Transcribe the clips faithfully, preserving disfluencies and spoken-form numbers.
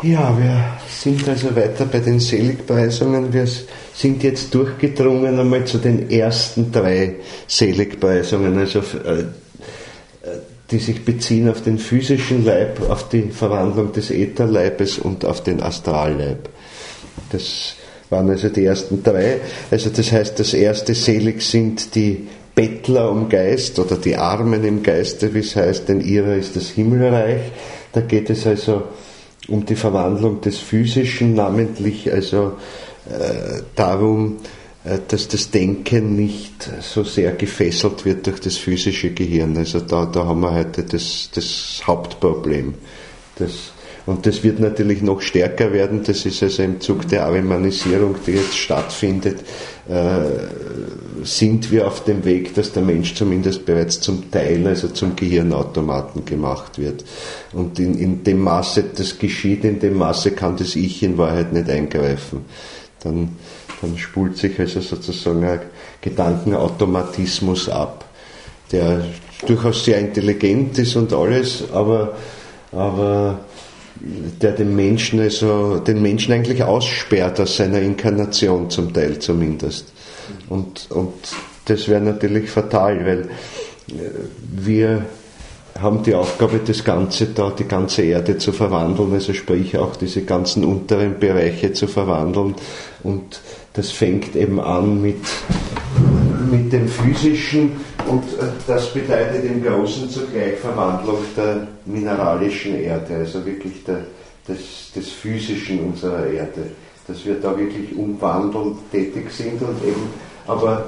Ja, wir sind also weiter bei den Seligpreisungen. Wir sind jetzt durchgedrungen einmal zu den ersten drei Seligpreisungen, also äh, die sich beziehen auf den physischen Leib, auf die Verwandlung des Ätherleibes und auf den Astralleib. Das waren also die ersten drei. Also das heißt, das erste Selig sind die Bettler um Geist oder die Armen im Geiste, wie es heißt, denn ihrer ist das Himmelreich. Da geht es also um die Verwandlung des Physischen, namentlich also äh, darum, äh, dass das Denken nicht so sehr gefesselt wird durch das physische Gehirn. Also da, da haben wir heute das, das Hauptproblem. Das, und das wird natürlich noch stärker werden. Das ist also im Zug der Arimanisierung, die jetzt stattfindet, äh, sind wir auf dem Weg, dass der Mensch zumindest bereits zum Teil, also zum Gehirnautomaten gemacht wird. Und in, in dem Maße das geschieht, in dem Maße kann das Ich in Wahrheit nicht eingreifen. Dann, dann spult sich also sozusagen ein Gedankenautomatismus ab, der durchaus sehr intelligent ist und alles, aber, aber der den Menschen, also den Menschen eigentlich aussperrt aus seiner Inkarnation, zum Teil zumindest. Und, und das wäre natürlich fatal, weil wir haben die Aufgabe, das Ganze da, die ganze Erde zu verwandeln, also sprich auch diese ganzen unteren Bereiche zu verwandeln. Und das fängt eben an mit, mit dem Physischen und das bedeutet im Großen zugleich Verwandlung der mineralischen Erde, also wirklich der, des, des Physischen unserer Erde. Dass wir da wirklich umwandelnd tätig sind und eben aber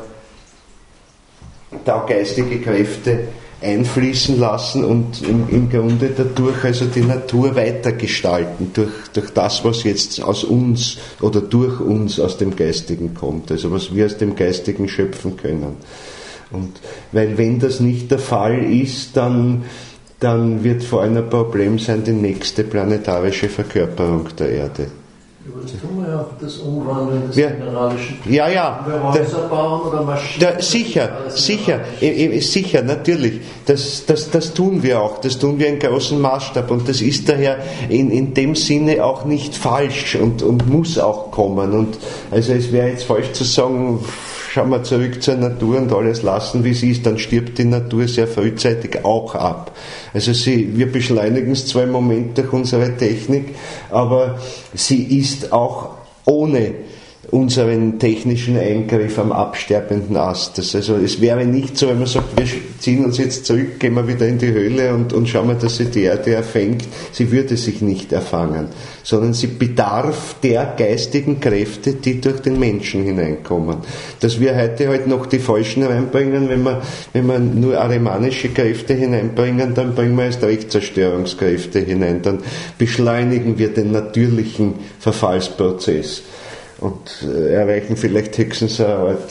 da geistige Kräfte einfließen lassen und im, im Grunde dadurch also die Natur weitergestalten, durch, durch das, was jetzt aus uns oder durch uns aus dem Geistigen kommt, also was wir aus dem Geistigen schöpfen können. Und weil wenn das nicht der Fall ist, dann, dann wird vor allem ein Problem sein die nächste planetarische Verkörperung der Erde. Das tun wir ja auch, das Umwandeln des ja, mineralischen. Ja, ja. Wir Häuser bauen oder Maschinen. Da, sicher, sicher, e, sicher, natürlich. Das, das, das tun wir auch. Das tun wir in großem Maßstab. Und das ist daher in, in dem Sinne auch nicht falsch und, und muss auch kommen. Und also es wäre jetzt falsch zu sagen, schauen wir zurück zur Natur und alles lassen, wie es ist, dann stirbt die Natur sehr frühzeitig auch ab. Also sie, wir beschleunigen es zwar im Moment durch unsere Technik, aber sie ist auch ohne unseren technischen Eingriff am absterbenden Ast. Das also es wäre nicht so, wenn man sagt, wir ziehen uns jetzt zurück, gehen wir wieder in die Höhle und, und schauen wir, dass sie die Erde erfängt. Sie würde sich nicht erfangen, sondern sie bedarf der geistigen Kräfte, die durch den Menschen hineinkommen. Dass wir heute halt noch die Falschen reinbringen, wenn wir, wenn wir nur arimanische Kräfte hineinbringen, dann bringen wir erst recht Zerstörungskräfte hinein, dann beschleunigen wir den natürlichen Verfallsprozess. Und äh, erreichen vielleicht höchstens eine Art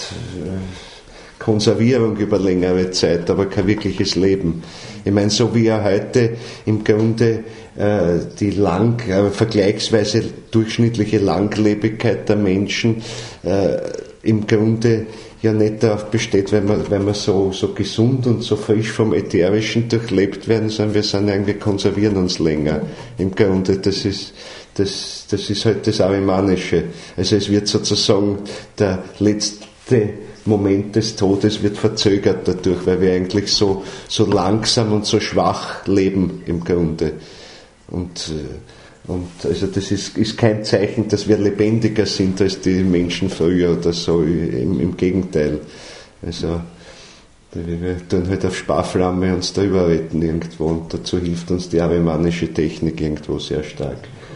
äh, Konservierung über längere Zeit, aber kein wirkliches Leben. Ich meine, so wie ja heute im Grunde äh, die lang, äh, vergleichsweise durchschnittliche Langlebigkeit der Menschen äh, im Grunde ja nicht darauf besteht, wenn wir, wenn wir so, so gesund und so frisch vom Ätherischen durchlebt werden, sondern wir sind irgendwie, konservieren uns länger. Im Grunde, das ist, das, das ist halt das Arimanische. Also es wird sozusagen der letzte Moment des Todes wird verzögert dadurch, weil wir eigentlich so, so langsam und so schwach leben im Grunde. Und, und also das ist, ist kein Zeichen, dass wir lebendiger sind als die Menschen früher oder so, im, im Gegenteil. Also wir tun halt auf Sparflamme uns da überretten irgendwo und dazu hilft uns die arimanische Technik irgendwo sehr stark.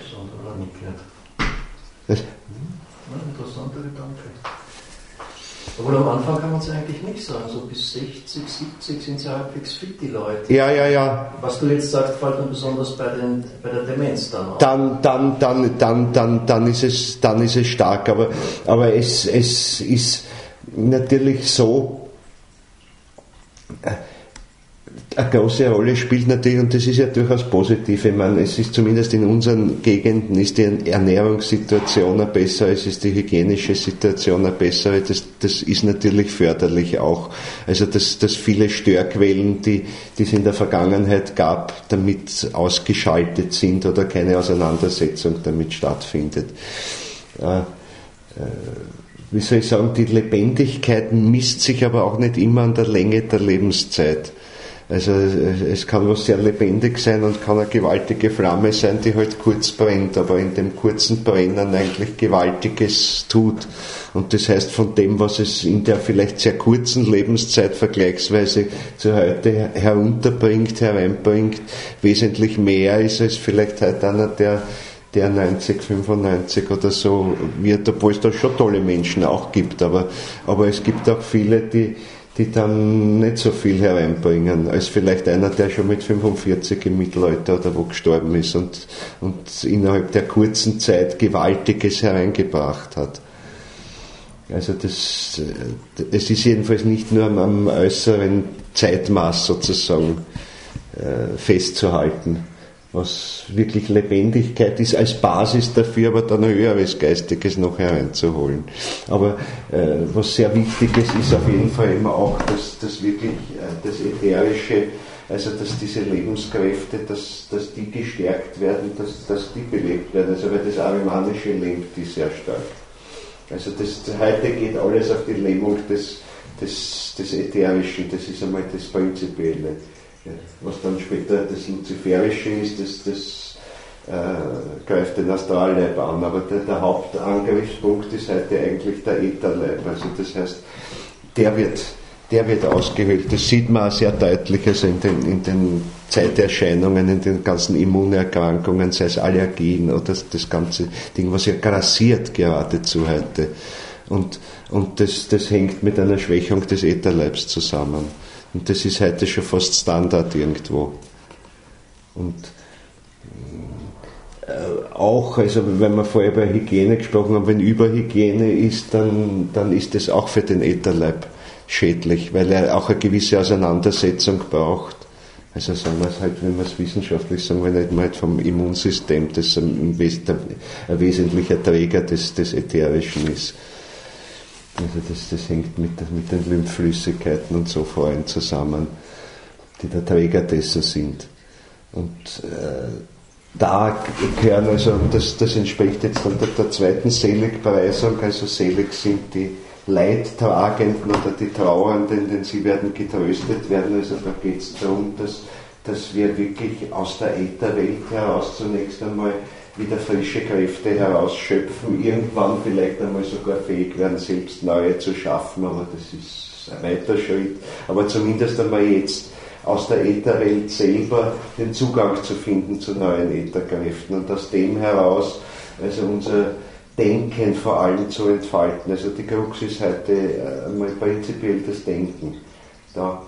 Was? Interessanter Gedanke. Obwohl am Anfang kann man es eigentlich nicht sagen, so bis sechzig, siebzig sind sie halbwegs fit, die Leute. Ja, ja, ja. Was du jetzt sagst, fällt dann besonders bei, den, bei der Demenz dann auf. Dann, dann, dann, dann, dann, dann ist es, dann ist es stark, aber, aber es, es ist natürlich so, eine große Rolle spielt natürlich, und das ist ja durchaus positiv, ich meine, es ist zumindest in unseren Gegenden, ist die Ernährungssituation eine bessere, es ist die hygienische Situation eine bessere, das, das ist natürlich förderlich auch. Also dass, dass viele Störquellen, die, die es in der Vergangenheit gab, damit ausgeschaltet sind oder keine Auseinandersetzung damit stattfindet. Äh, äh, wie soll ich sagen, die Lebendigkeit misst sich aber auch nicht immer an der Länge der Lebenszeit. Also es kann was sehr lebendig sein und kann eine gewaltige Flamme sein, die halt kurz brennt, aber in dem kurzen Brennen eigentlich Gewaltiges tut. Und das heißt, von dem, was es in der vielleicht sehr kurzen Lebenszeit vergleichsweise zu heute herunterbringt, hereinbringt, wesentlich mehr ist als vielleicht heute einer, der der neunzig, fünfundneunzig oder so wird, obwohl es da schon tolle Menschen auch gibt, aber, aber es gibt auch viele, die, die dann nicht so viel hereinbringen, als vielleicht einer, der schon mit fünfundvierzig im Mittelalter oder wo gestorben ist und, und innerhalb der kurzen Zeit Gewaltiges hereingebracht hat. Also das, es ist jedenfalls nicht nur am, am äußeren Zeitmaß sozusagen äh, festzuhalten, was wirklich Lebendigkeit ist, als Basis dafür, aber dann ein höheres Geistiges noch hereinzuholen. Aber äh, was sehr wichtig ist, ist auf jeden Fall immer auch, dass, dass wirklich äh, das Ätherische, also dass diese Lebenskräfte, dass, dass die gestärkt werden, dass, dass die belebt werden. Also weil das Arimanische lebt die sehr stark. Also das, heute geht alles auf die Lähmung des, des, des Ätherischen, das ist einmal das Prinzipielle. Was dann später das Luziferische ist, das, das äh, greift den Astralleib an. Aber der, der Hauptangriffspunkt ist heute eigentlich der Ätherleib. Also das heißt, der wird, der wird ausgehöhlt. Das sieht man auch sehr deutlich also in den, in den Zeiterscheinungen, in den ganzen Immunerkrankungen, sei es Allergien oder das, das ganze Ding, was ja grassiert geradezu heute. Und, und das, das hängt mit einer Schwächung des Ätherleibs zusammen. Und das ist heute schon fast Standard irgendwo. Und äh, auch, also wenn wir vorher über Hygiene gesprochen haben, wenn Überhygiene ist, dann, dann ist das auch für den Ätherleib schädlich, weil er auch eine gewisse Auseinandersetzung braucht. Also sagen wir es halt, wenn wir es wissenschaftlich sagen, wenn nicht mal halt vom Immunsystem, das ein, ein wesentlicher Träger des, des Ätherischen ist. Also das, das hängt mit, mit den Lymphflüssigkeiten und so vor allem zusammen, die der Träger dessen sind. Und äh, da gehören also, das, das entspricht jetzt dann der, der zweiten Seligpreisung, also selig sind die Leidtragenden oder die Trauernden, denn sie werden getröstet werden. Also da geht es darum, dass, dass wir wirklich aus der Ätherwelt heraus zunächst einmal wieder frische Kräfte herausschöpfen, irgendwann vielleicht einmal sogar fähig werden, selbst neue zu schaffen, aber das ist ein weiter Schritt. Aber zumindest einmal jetzt aus der Ätherwelt selber den Zugang zu finden zu neuen Ätherkräften und aus dem heraus also unser Denken vor allem zu entfalten. Also die Krux ist heute einmal prinzipiell das Denken. Da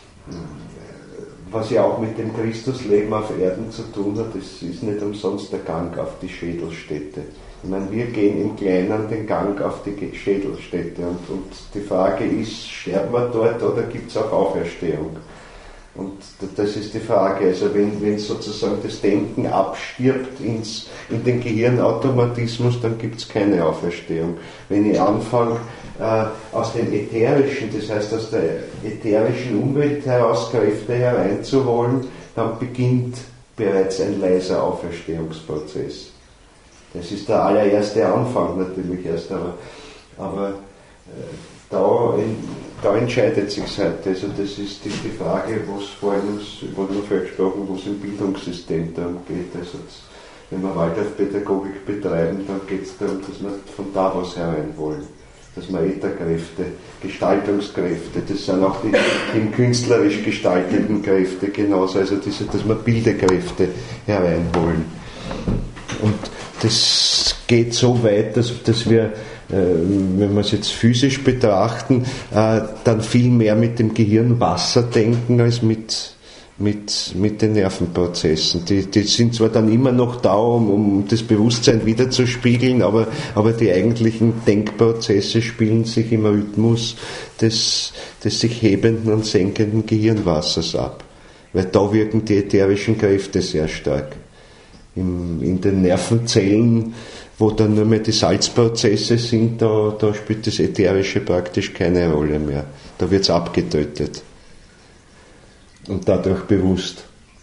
was ja auch mit dem Christusleben auf Erden zu tun hat, das ist nicht umsonst der Gang auf die Schädelstätte. Ich meine, wir gehen im Kleinen den Gang auf die Schädelstätte und, und die Frage ist, sterben wir dort oder gibt es auch Auferstehung? Und das ist die Frage, also wenn, wenn sozusagen das Denken abstirbt ins, in den Gehirnautomatismus, dann gibt es keine Auferstehung. Wenn ich anfange, äh, aus dem Ätherischen, das heißt aus der ätherischen Umwelt heraus Kräfte hereinzuholen, dann beginnt bereits ein leiser Auferstehungsprozess. Das ist der allererste Anfang natürlich erst, aber, aber äh, da, in, da entscheidet sich heute. Also das ist die, die Frage, wo es vorhin wurde noch vorher gesprochen, wo es im Bildungssystem darum geht. Also das, wenn wir Waldorfpädagogik betreiben, dann geht es darum, dass wir von da was herein wollen. Dass wir Ätherkräfte, Gestaltungskräfte, das sind auch die, die künstlerisch gestalteten Kräfte genauso, also diese, dass wir Bildekräfte hereinholen. Und das geht so weit, dass, dass wir, äh, wenn wir es jetzt physisch betrachten, äh, dann viel mehr mit dem Gehirn Wasser denken als mit, mit, mit den Nervenprozessen. Die, die sind zwar dann immer noch da, um, um das Bewusstsein wiederzuspiegeln, aber, aber die eigentlichen Denkprozesse spielen sich im Rhythmus des, des sich hebenden und senkenden Gehirnwassers ab. weil da wirken die ätherischen Kräfte sehr stark. In, in den Nervenzellen, wo dann nur mehr die Salzprozesse sind, da, da spielt das Ätherische praktisch keine Rolle mehr. Da wird es abgetötet und dadurch bewusst.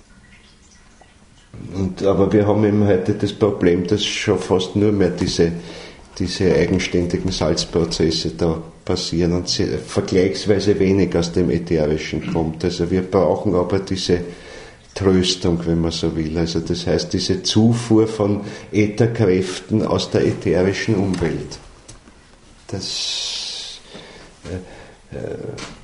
Und, aber wir haben eben heute das Problem, dass schon fast nur mehr diese, diese eigenständigen Salzprozesse da passieren und sehr, vergleichsweise wenig aus dem Ätherischen kommt. Also wir brauchen aber diese Tröstung, wenn man so will. Also das heißt, diese Zufuhr von Ätherkräften aus der ätherischen Umwelt. Das äh, äh,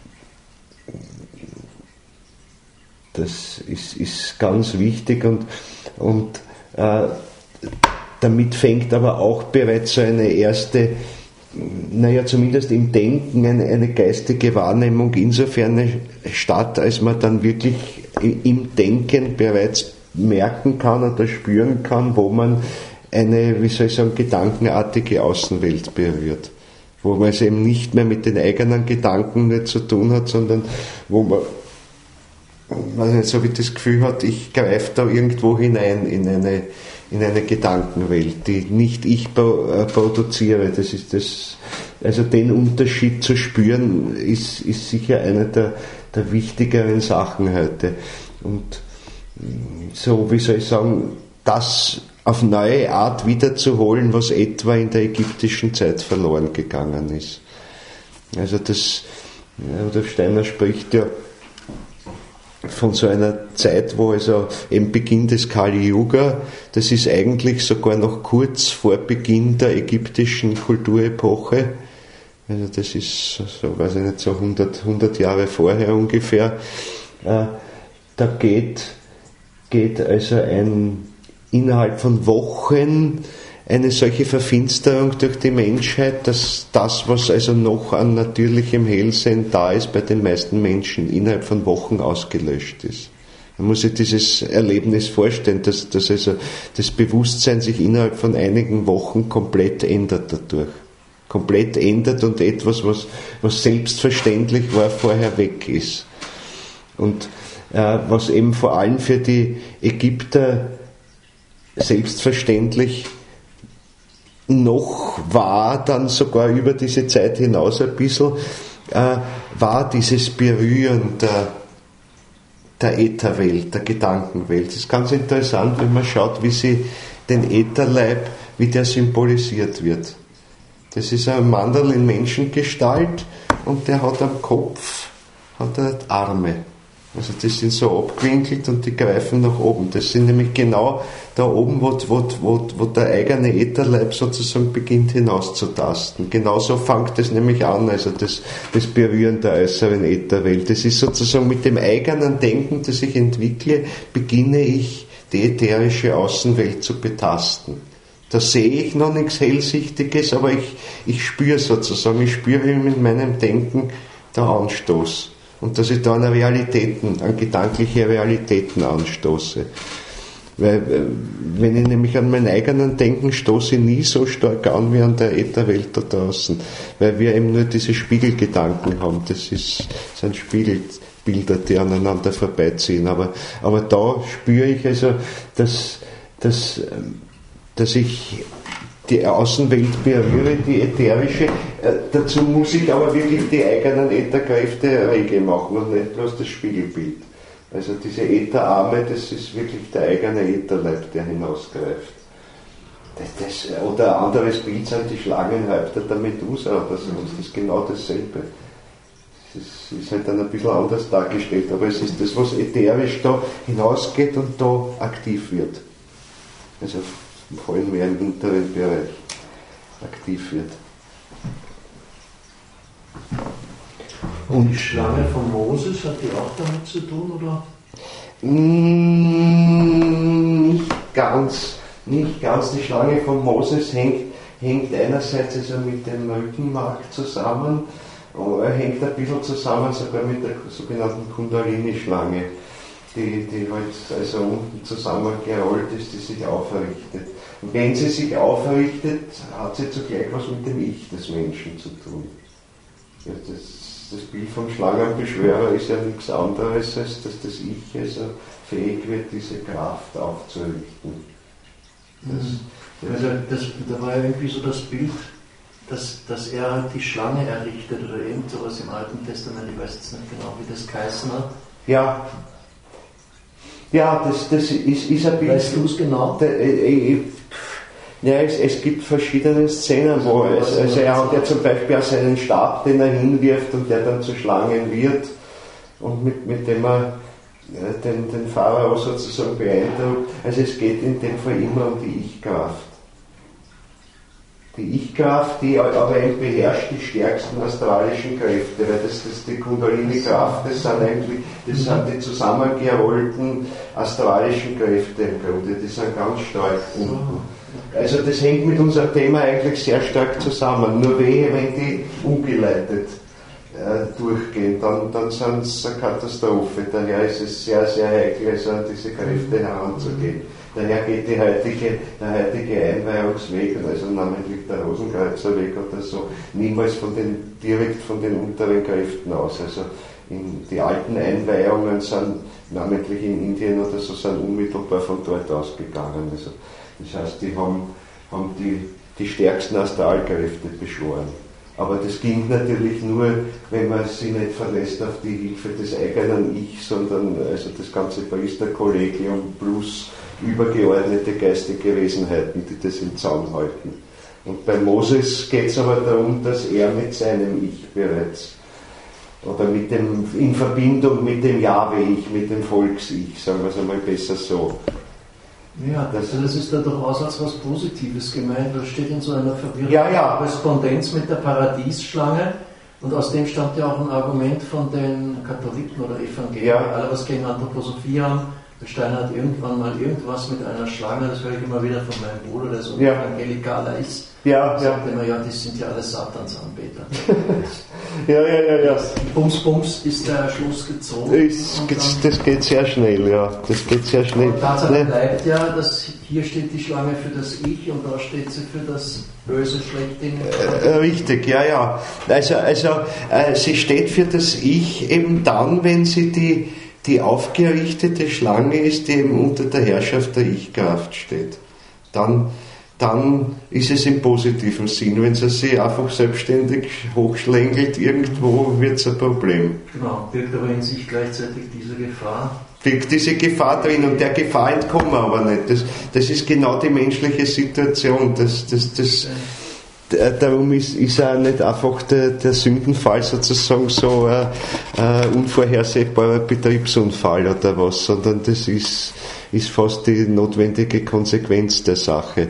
das ist, ist ganz wichtig und, und äh, damit fängt aber auch bereits so eine erste, naja, zumindest im Denken eine, eine geistige Wahrnehmung insofern statt, als man dann wirklich im Denken bereits merken kann oder spüren kann, wo man eine, wie soll ich sagen, gedankenartige Außenwelt berührt. Wo man es eben nicht mehr mit den eigenen Gedanken nicht zu tun hat, sondern wo man, also nicht, so wie das Gefühl hat, ich greife da irgendwo hinein in eine, in eine Gedankenwelt, die nicht ich produziere. Das ist das, also den Unterschied zu spüren, ist, ist sicher eine der, der wichtigeren Sachen heute. Und so, wie soll ich sagen, das auf neue Art wiederzuholen, was etwa in der ägyptischen Zeit verloren gegangen ist. Also das, ja, Rudolf Steiner spricht ja von so einer Zeit, wo also im Beginn des Kali Yuga, das ist eigentlich sogar noch kurz vor Beginn der ägyptischen Kulturepoche, also das ist, so weiß ich nicht, so hundert, hundert Jahre vorher ungefähr, äh, da geht, geht also ein, innerhalb von Wochen eine solche Verfinsterung durch die Menschheit, dass das, was also noch an natürlichem Hellsehen da ist, bei den meisten Menschen innerhalb von Wochen ausgelöscht ist. Man muss sich dieses Erlebnis vorstellen, dass, dass also das Bewusstsein sich innerhalb von einigen Wochen komplett ändert dadurch. Komplett ändert und etwas, was, was selbstverständlich war, vorher weg ist. Und äh, was eben vor allem für die Ägypter selbstverständlich noch war, dann sogar über diese Zeit hinaus ein bisschen, äh, war dieses Berühren der, der Ätherwelt, der Gedankenwelt. Das ist ganz interessant, wenn man schaut, wie sie den Ätherleib, wie der symbolisiert wird. Das ist ein Mandel in Menschengestalt und der hat am Kopf hat er Arme. Also die sind so abgewinkelt und die greifen nach oben. Das sind nämlich genau da oben, wo, wo, wo, wo der eigene Ätherleib sozusagen beginnt hinauszutasten. Genauso fängt es nämlich an, also das, das Berühren der äußeren Ätherwelt. Das ist sozusagen mit dem eigenen Denken, das ich entwickle, beginne ich die ätherische Außenwelt zu betasten. Da sehe ich noch nichts Hellsichtiges, aber ich, ich spüre sozusagen, ich spüre mit meinem Denken der Anstoß. Und dass ich da an Realitäten, an gedankliche Realitäten anstoße. Weil, wenn ich nämlich an mein eigenen Denken stoße, nie so stark an wie an der Ätherwelt da draußen. Weil wir eben nur diese Spiegelgedanken haben. Das ist, das sind Spiegelbilder, die aneinander vorbeiziehen. Aber, aber da spüre ich also, dass, dass, dass ich die Außenwelt berühre, die ätherische. Äh, dazu muss ich aber wirklich die eigenen Ätherkräfte rege machen und nicht bloß das Spiegelbild. Also diese Ätherarme, das ist wirklich der eigene Ätherleib, der hinausgreift. Das, das, oder ein anderes Bild sind die Schlangenhäupter der Medusa oder so. Das ist genau dasselbe. Das ist halt dann ein bisschen anders dargestellt, aber es ist das, was ätherisch da hinausgeht und da aktiv wird. Also vor allem mehr im hinteren Bereich aktiv wird. Und die Schlange von Moses, hat die auch damit zu tun, oder? Nicht ganz, nicht ganz. Die Schlange von Moses hängt, hängt einerseits also mit dem Rückenmark zusammen, aber hängt ein bisschen zusammen sogar mit der sogenannten Kundalini-Schlange, die, die halt also unten zusammengerollt ist, die sich aufrichtet. Und wenn sie sich aufrichtet, hat sie zugleich was mit dem Ich des Menschen zu tun. Ja, das, das Bild vom Schlangenbeschwörer ist ja nichts anderes, als dass das Ich also fähig wird, diese Kraft aufzurichten. Das, das, also das, da war ja irgendwie so das Bild, dass, dass er die Schlange errichtet oder irgend sowas im Alten Testament, ich weiß jetzt nicht genau, wie das geheißen hat. Ja, ja das, das ist, ist ein Bild. Weißt du es genau? Der, äh, äh, ja, es, es gibt verschiedene Szenen, wo es, also er hat ja zum Beispiel auch seinen Stab, den er hinwirft und der dann zu Schlangen wird und mit, mit dem er äh, den, den Pharao sozusagen beeindruckt. Also es geht in dem Fall immer um die Ich-Kraft. Die Ich-Kraft, die aber eben beherrscht die stärksten astralischen Kräfte, weil das, das die Kundalini-Kraft, das sind eigentlich, das sind die zusammengerollten astralischen Kräfte im Grunde, die sind ganz stark unten. Also das hängt mit unserem Thema eigentlich sehr stark zusammen. Nur wehe, wenn die ungeleitet äh, durchgehen, dann, dann sind es eine Katastrophe. Daher ist es sehr, sehr heikel, also an diese Kräfte heranzugehen. Daher geht die heutige, der heutige Einweihungsweg, also namentlich der Rosenkreuzerweg oder so, niemals von den, direkt von den unteren Kräften aus. Also in, die alten Einweihungen sind, namentlich in Indien oder so, sind unmittelbar von dort ausgegangen. Also, das heißt, die haben, haben die, die stärksten Astralkräfte beschworen. Aber das ging natürlich nur, wenn man sich nicht verlässt auf die Hilfe des eigenen Ich, sondern also das ganze Priesterkollegium plus übergeordnete geistige Wesenheiten, die das im Zaum halten. Und bei Moses geht es aber darum, dass er mit seinem Ich bereits, oder mit dem, in Verbindung mit dem Jahwe-Ich, mit dem Volks-Ich, sagen wir es einmal besser so. Ja, das, das ist da durchaus als was Positives gemeint. Das steht in so einer verwirrenden ja, ja. Korrespondenz mit der Paradiesschlange. Und aus dem stammt ja auch ein Argument von den Katholiken oder Evangelien, ja. alle was gegen Anthroposophie haben. Der Steiner hat irgendwann mal irgendwas mit einer Schlange, das höre ich immer wieder von meinem Bruder, der so ein ja. Evangelikaler ist. Ja, er sagt ja. immer, ja, das sind ja alle Satansanbeter. ja, ja, ja, ja. Bums, bums ist der Schluss gezogen. Das, das geht sehr schnell, ja. Das geht sehr schnell. Aber Tatsache ne? bleibt ja, dass hier steht die Schlange für das Ich und da steht sie für das Böse, Schlechtding. Äh, richtig, ja, ja. Also, also äh, sie steht für das Ich eben dann, wenn sie die die aufgerichtete Schlange ist, die eben unter der Herrschaft der Ich-Kraft steht. Dann, dann ist es im positiven Sinn. Wenn sie sich einfach selbstständig hochschlängelt irgendwo, wird es ein Problem. Genau, birgt aber in sich gleichzeitig diese Gefahr. Birgt diese Gefahr drin und der Gefahr entkommen wir aber nicht. Das, das ist genau die menschliche Situation. Das, das, das, Darum ist, ist auch nicht einfach der, der Sündenfall sozusagen so ein, ein unvorhersehbarer Betriebsunfall oder was, sondern das ist, ist fast die notwendige Konsequenz der Sache.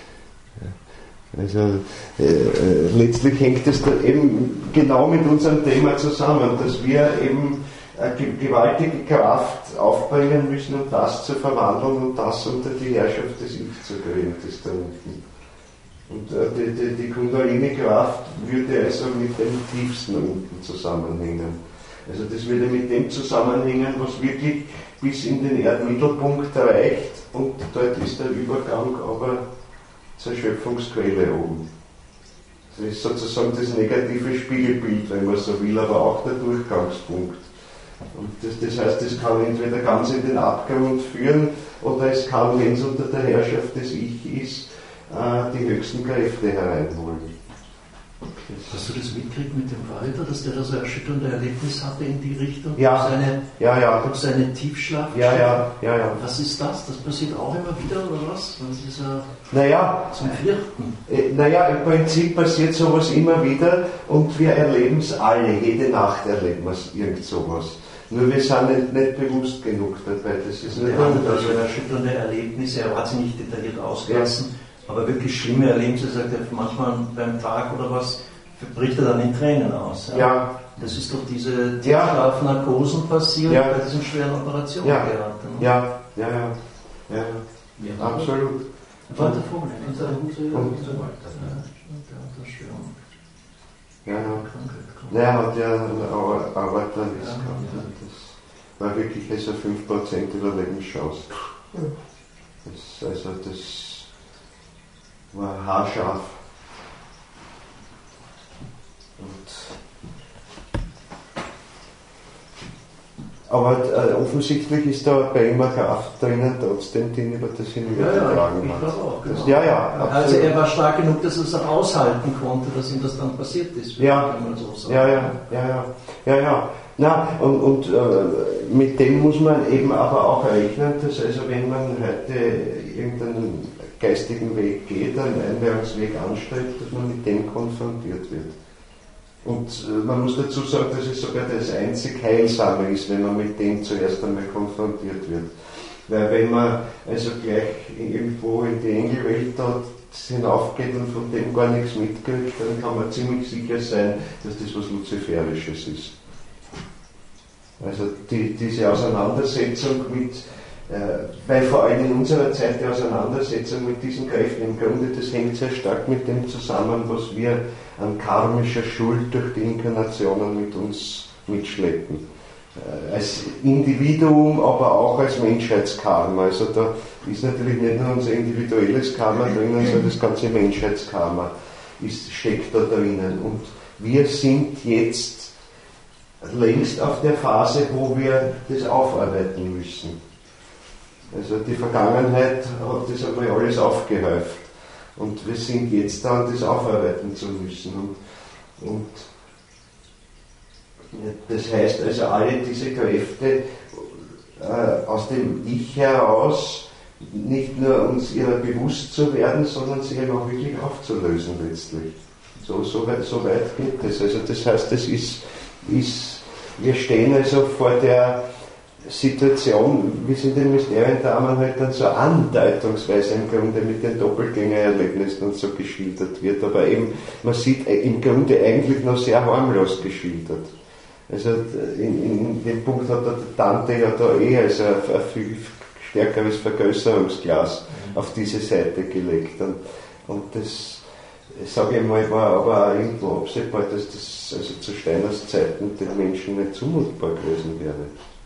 Also äh, äh, letztlich hängt es da eben genau mit unserem Thema zusammen, dass wir eben eine gewaltige Kraft aufbringen müssen, um das zu verwandeln und das unter die Herrschaft des Ich zu kriegen, das da unten. Und äh, die, die, die Kundalini-Kraft würde also mit dem tiefsten unten zusammenhängen. Also das würde mit dem zusammenhängen, was wirklich bis in den Erdmittelpunkt reicht und dort ist der Übergang aber zur Schöpfungsquelle oben. Das ist sozusagen das negative Spiegelbild, wenn man so will, aber auch der Durchgangspunkt. Und das, das heißt, es kann entweder ganz in den Abgrund führen oder es kann, wenn es unter der Herrschaft des Ich ist, die höchsten Kräfte hereinholen. Hast du das mitgekriegt mit dem Walter, dass der da so ein erschütterndes Erlebnis hatte in die Richtung? Ja, durch seine, ja, ja. durch seine Tiefschlaf? Ja, ja, ja, ja. Was ist das? Das passiert auch immer wieder, oder was? Das ist ja naja, zum Vierten. Äh, naja, im Prinzip passiert sowas immer wieder und wir erleben es alle. Jede Nacht erleben wir irgend sowas. Nur wir sind nicht, nicht bewusst genug dabei. Das ist nicht er hat also erschütternde Erlebnisse, er hat sie nicht detailliert ausgelassen. Ja. Aber wirklich schlimme Erlebnisse, sagt er, manchmal beim Tag oder was, bricht er dann in Tränen aus. Ja. ja. Das ist doch diese Tiefschlafnarkosen passiert ja. bei diesen schweren Operationen ja. gerade. Ne? Ja, ja, ja, ja, ja. Absolut. Walter Vogel, in seiner Huse und so weiter. Der hat das schwer. Ja, ja. Er hat ja eine Aorta-Riss gehabt. Das war wirklich also fünf Prozent Überlebenschance. Das, also das war haarscharf. Und Aber äh, offensichtlich ist da bei ihm eine Kraft drinnen, trotzdem, die ihn über das hinweggetragen ja, ja, hat. Auch, genau. das, ja, ja, also er war stark genug, dass er es auch aushalten konnte, dass ihm das dann passiert ist. Ja, so ja, ja, ja, ja, ja, ja. Na, und, und äh, mit dem muss man eben aber auch rechnen, dass also wenn man heute irgendeinen geistigen Weg geht, einen Einweihungsweg anstrebt, dass man mit dem konfrontiert wird. Und äh, man muss dazu sagen, dass es sogar das einzig Heilsame ist, wenn man mit dem zuerst einmal konfrontiert wird. Weil wenn man also gleich irgendwo in die Engelwelt dort hinaufgeht und von dem gar nichts mitkriegt, dann kann man ziemlich sicher sein, dass das was Luziferisches ist. Also die, diese Auseinandersetzung mit, äh, weil vor allem in unserer Zeit die Auseinandersetzung mit diesen Kräften im Grunde, das hängt sehr stark mit dem zusammen, was wir an karmischer Schuld durch die Inkarnationen mit uns mitschleppen. Äh, als Individuum, aber auch als Menschheitskarma. Also da ist natürlich nicht nur unser individuelles Karma drinnen, sondern das ganze Menschheitskarma ist, steckt da drinnen. Und wir sind jetzt längst auf der Phase, wo wir das aufarbeiten müssen. Also die Vergangenheit hat das einmal alles aufgehäuft und wir sind jetzt dran, das aufarbeiten zu müssen. Und, und das heißt also, alle diese Kräfte äh, aus dem Ich heraus nicht nur uns ihrer bewusst zu werden, sondern sie eben auch wirklich aufzulösen letztlich. So, so, weit, so weit geht es. Also das heißt, es ist Ist, wir stehen also vor der Situation, wie es in den Mysteriendramen halt dann so andeutungsweise im Grunde mit den Doppelgängererlebnissen und so geschildert wird, aber eben, man sieht im Grunde eigentlich noch sehr harmlos geschildert. Also in, in dem Punkt hat der Dante ja da eh also ein, ein viel stärkeres Vergrößerungsglas auf diese Seite gelegt und, und das, sage ich mal, war aber auch irgendwo absehbar, dass das also zu Steiners Zeiten den Menschen nicht zumutbar gewesen wäre.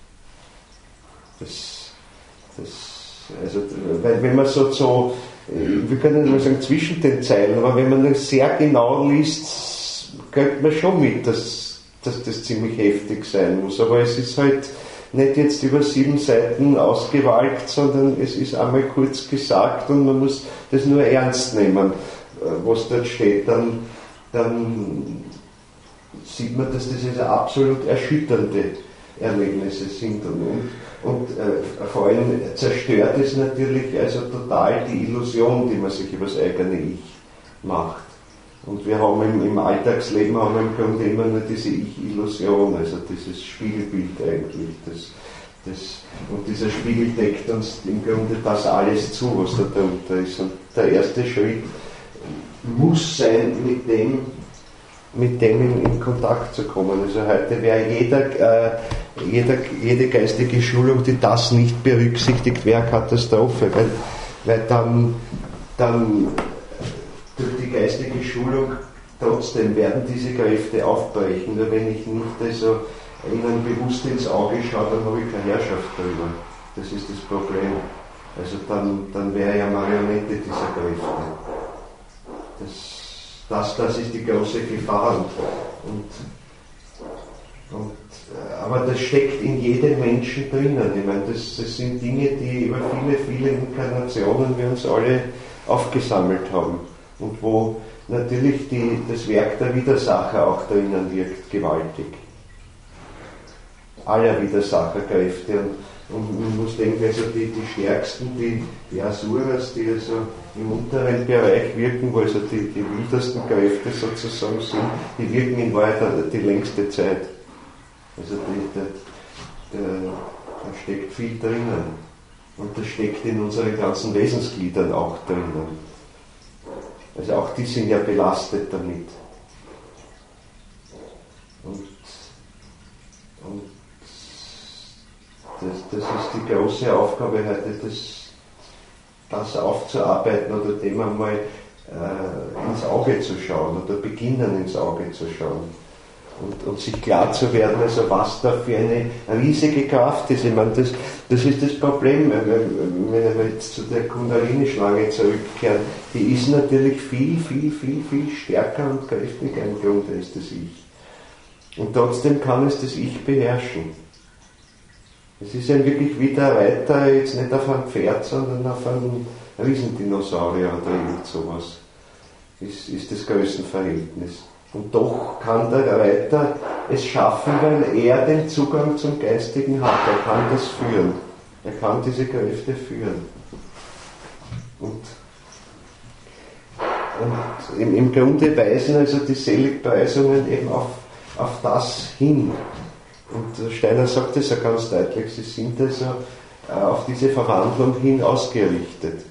Das, das, also, weil wenn man so, so, wir können nicht mal sagen zwischen den Zeilen, aber wenn man das sehr genau liest, kriegt man schon mit, dass, dass das ziemlich heftig sein muss. Aber es ist halt nicht jetzt über sieben Seiten ausgewalkt, sondern es ist einmal kurz gesagt und man muss das nur ernst nehmen, was dort steht, dann, dann sieht man, dass das also absolut erschütternde Erlebnisse sind. Und, und äh, vor allem zerstört es natürlich also total die Illusion, die man sich über das eigene Ich macht. Und wir haben im, im Alltagsleben haben wir im Grunde immer nur diese Ich-Illusion, also dieses Spiegelbild eigentlich. Das, das, und dieser Spiegel deckt uns im Grunde das alles zu, was da drunter ist. Und der erste Schritt muss sein, mit dem, mit dem in, in Kontakt zu kommen. Also heute wäre jeder, äh, jeder, jede geistige Schulung, die das nicht berücksichtigt, wäre Katastrophe, weil, weil dann, dann durch die geistige Schulung trotzdem werden diese Kräfte aufbrechen. Nur wenn ich nicht also ihnen bewusst ins Auge schaue, dann habe ich keine Herrschaft darüber. Das ist das Problem. Also dann, dann wäre ja Marionette dieser Kräfte. Das, das, das ist die große Gefahr. Und, und, aber das steckt in jedem Menschen drinnen. Ich meine, das, das sind Dinge, die über viele, viele Inkarnationen wir uns alle aufgesammelt haben. Und wo natürlich die, das Werk der Widersacher auch drinnen wirkt, gewaltig. Aller Widersacherkräfte. Und, und man muss denken, also die, die stärksten, die, die Asuras, die also im unteren Bereich wirken, wo also die, die wildesten Kräfte sozusagen sind, die wirken in Wahrheit die längste Zeit. Also die, da, da, da steckt viel drinnen. Und das steckt in unseren ganzen Wesensgliedern auch drinnen. Also auch die sind ja belastet damit. Und, und das, das ist die große Aufgabe heute, das, das aufzuarbeiten oder dem einmal äh, ins Auge zu schauen oder beginnen ins Auge zu schauen. Und, und sich klar zu werden, also was da für eine riesige Kraft ist. Ich meine, das, das ist das Problem, wenn wir jetzt zu der Kundalini-Schlange zurückkehren, die ist natürlich viel, viel, viel, viel stärker und kräftiger im Grunde als das Ich. Und trotzdem kann es das Ich beherrschen. Es ist ein wirklich wie der Reiter jetzt nicht auf einem Pferd, sondern auf einem Riesendinosaurier oder irgend sowas. Ist, ist das Größenverhältnis. Und doch kann der Reiter es schaffen, weil er den Zugang zum Geistigen hat. Er kann das führen. Er kann diese Kräfte führen. Und, und im, im Grunde weisen also die Seligpreisungen eben auf, auf das hin. Und Steiner sagt es ja ganz deutlich, sie sind also auf diese Verwandlung hin ausgerichtet.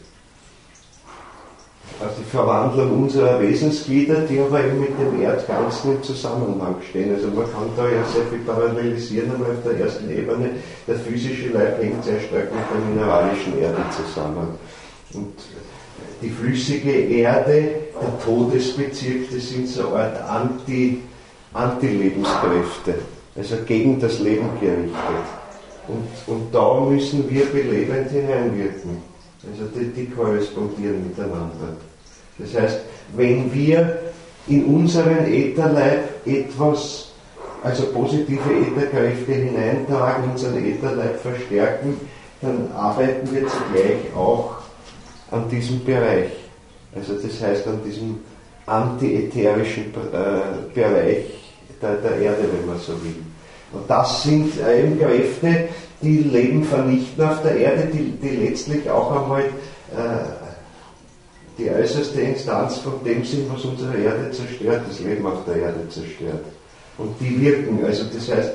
Also die Verwandlung unserer Wesensglieder, die aber eben mit dem Erdganzen im Zusammenhang stehen. Also man kann da ja sehr viel parallelisieren, aber auf der ersten Ebene, der physische Leib hängt sehr stark mit der mineralischen Erde zusammen. Und die flüssige Erde, der Todesbezirk, das sind so eine Art Anti, Anti-Lebenskräfte, also gegen das Leben gerichtet. Und, und da müssen wir belebend hineinwirken. Also die, die korrespondieren miteinander. Das heißt, wenn wir in unseren Ätherleib etwas, also positive Ätherkräfte hineintragen, unseren Ätherleib verstärken, dann arbeiten wir zugleich auch an diesem Bereich. Also das heißt an diesem antiätherischen äh, Bereich der, der Erde, wenn man so will. Und das sind eben Kräfte, die Leben vernichten auf der Erde, die, die letztlich auch einmal äh, die äußerste Instanz von dem sind, was unsere Erde zerstört, das Leben auf der Erde zerstört. Und die wirken, also das heißt,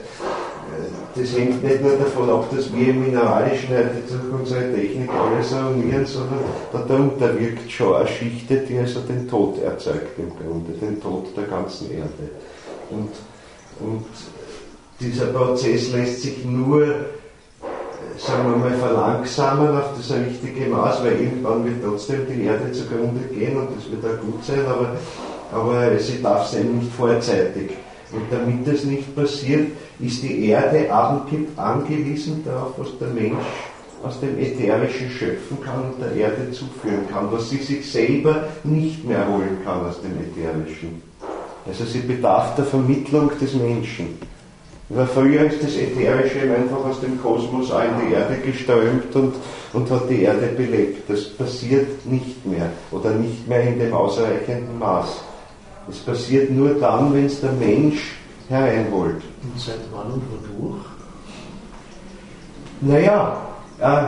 das hängt nicht nur davon ab, dass wir im Mineralischen durch unsere Technik alles ruinieren, sondern darunter wirkt schon eine Schicht, die also den Tod erzeugt im Grunde, den Tod der ganzen Erde. Und, und dieser Prozess lässt sich nur, sagen wir mal, verlangsamen auf das richtige Maß, weil irgendwann wird trotzdem die Erde zugrunde gehen und das wird auch gut sein, aber, aber sie darf es eben nicht vorzeitig. Und damit das nicht passiert, ist die Erde angewiesen darauf, was der Mensch aus dem Ätherischen schöpfen kann und der Erde zuführen kann, was sie sich selber nicht mehr holen kann aus dem Ätherischen. Also sie bedarf der Vermittlung des Menschen. Weil früher ist das Ätherische einfach aus dem Kosmos auch in die Erde geströmt und, und hat die Erde belebt. Das passiert nicht mehr oder nicht mehr in dem ausreichenden Maß. Es passiert nur dann, wenn es der Mensch hereinholt. Und seit wann und wodurch? Naja, äh,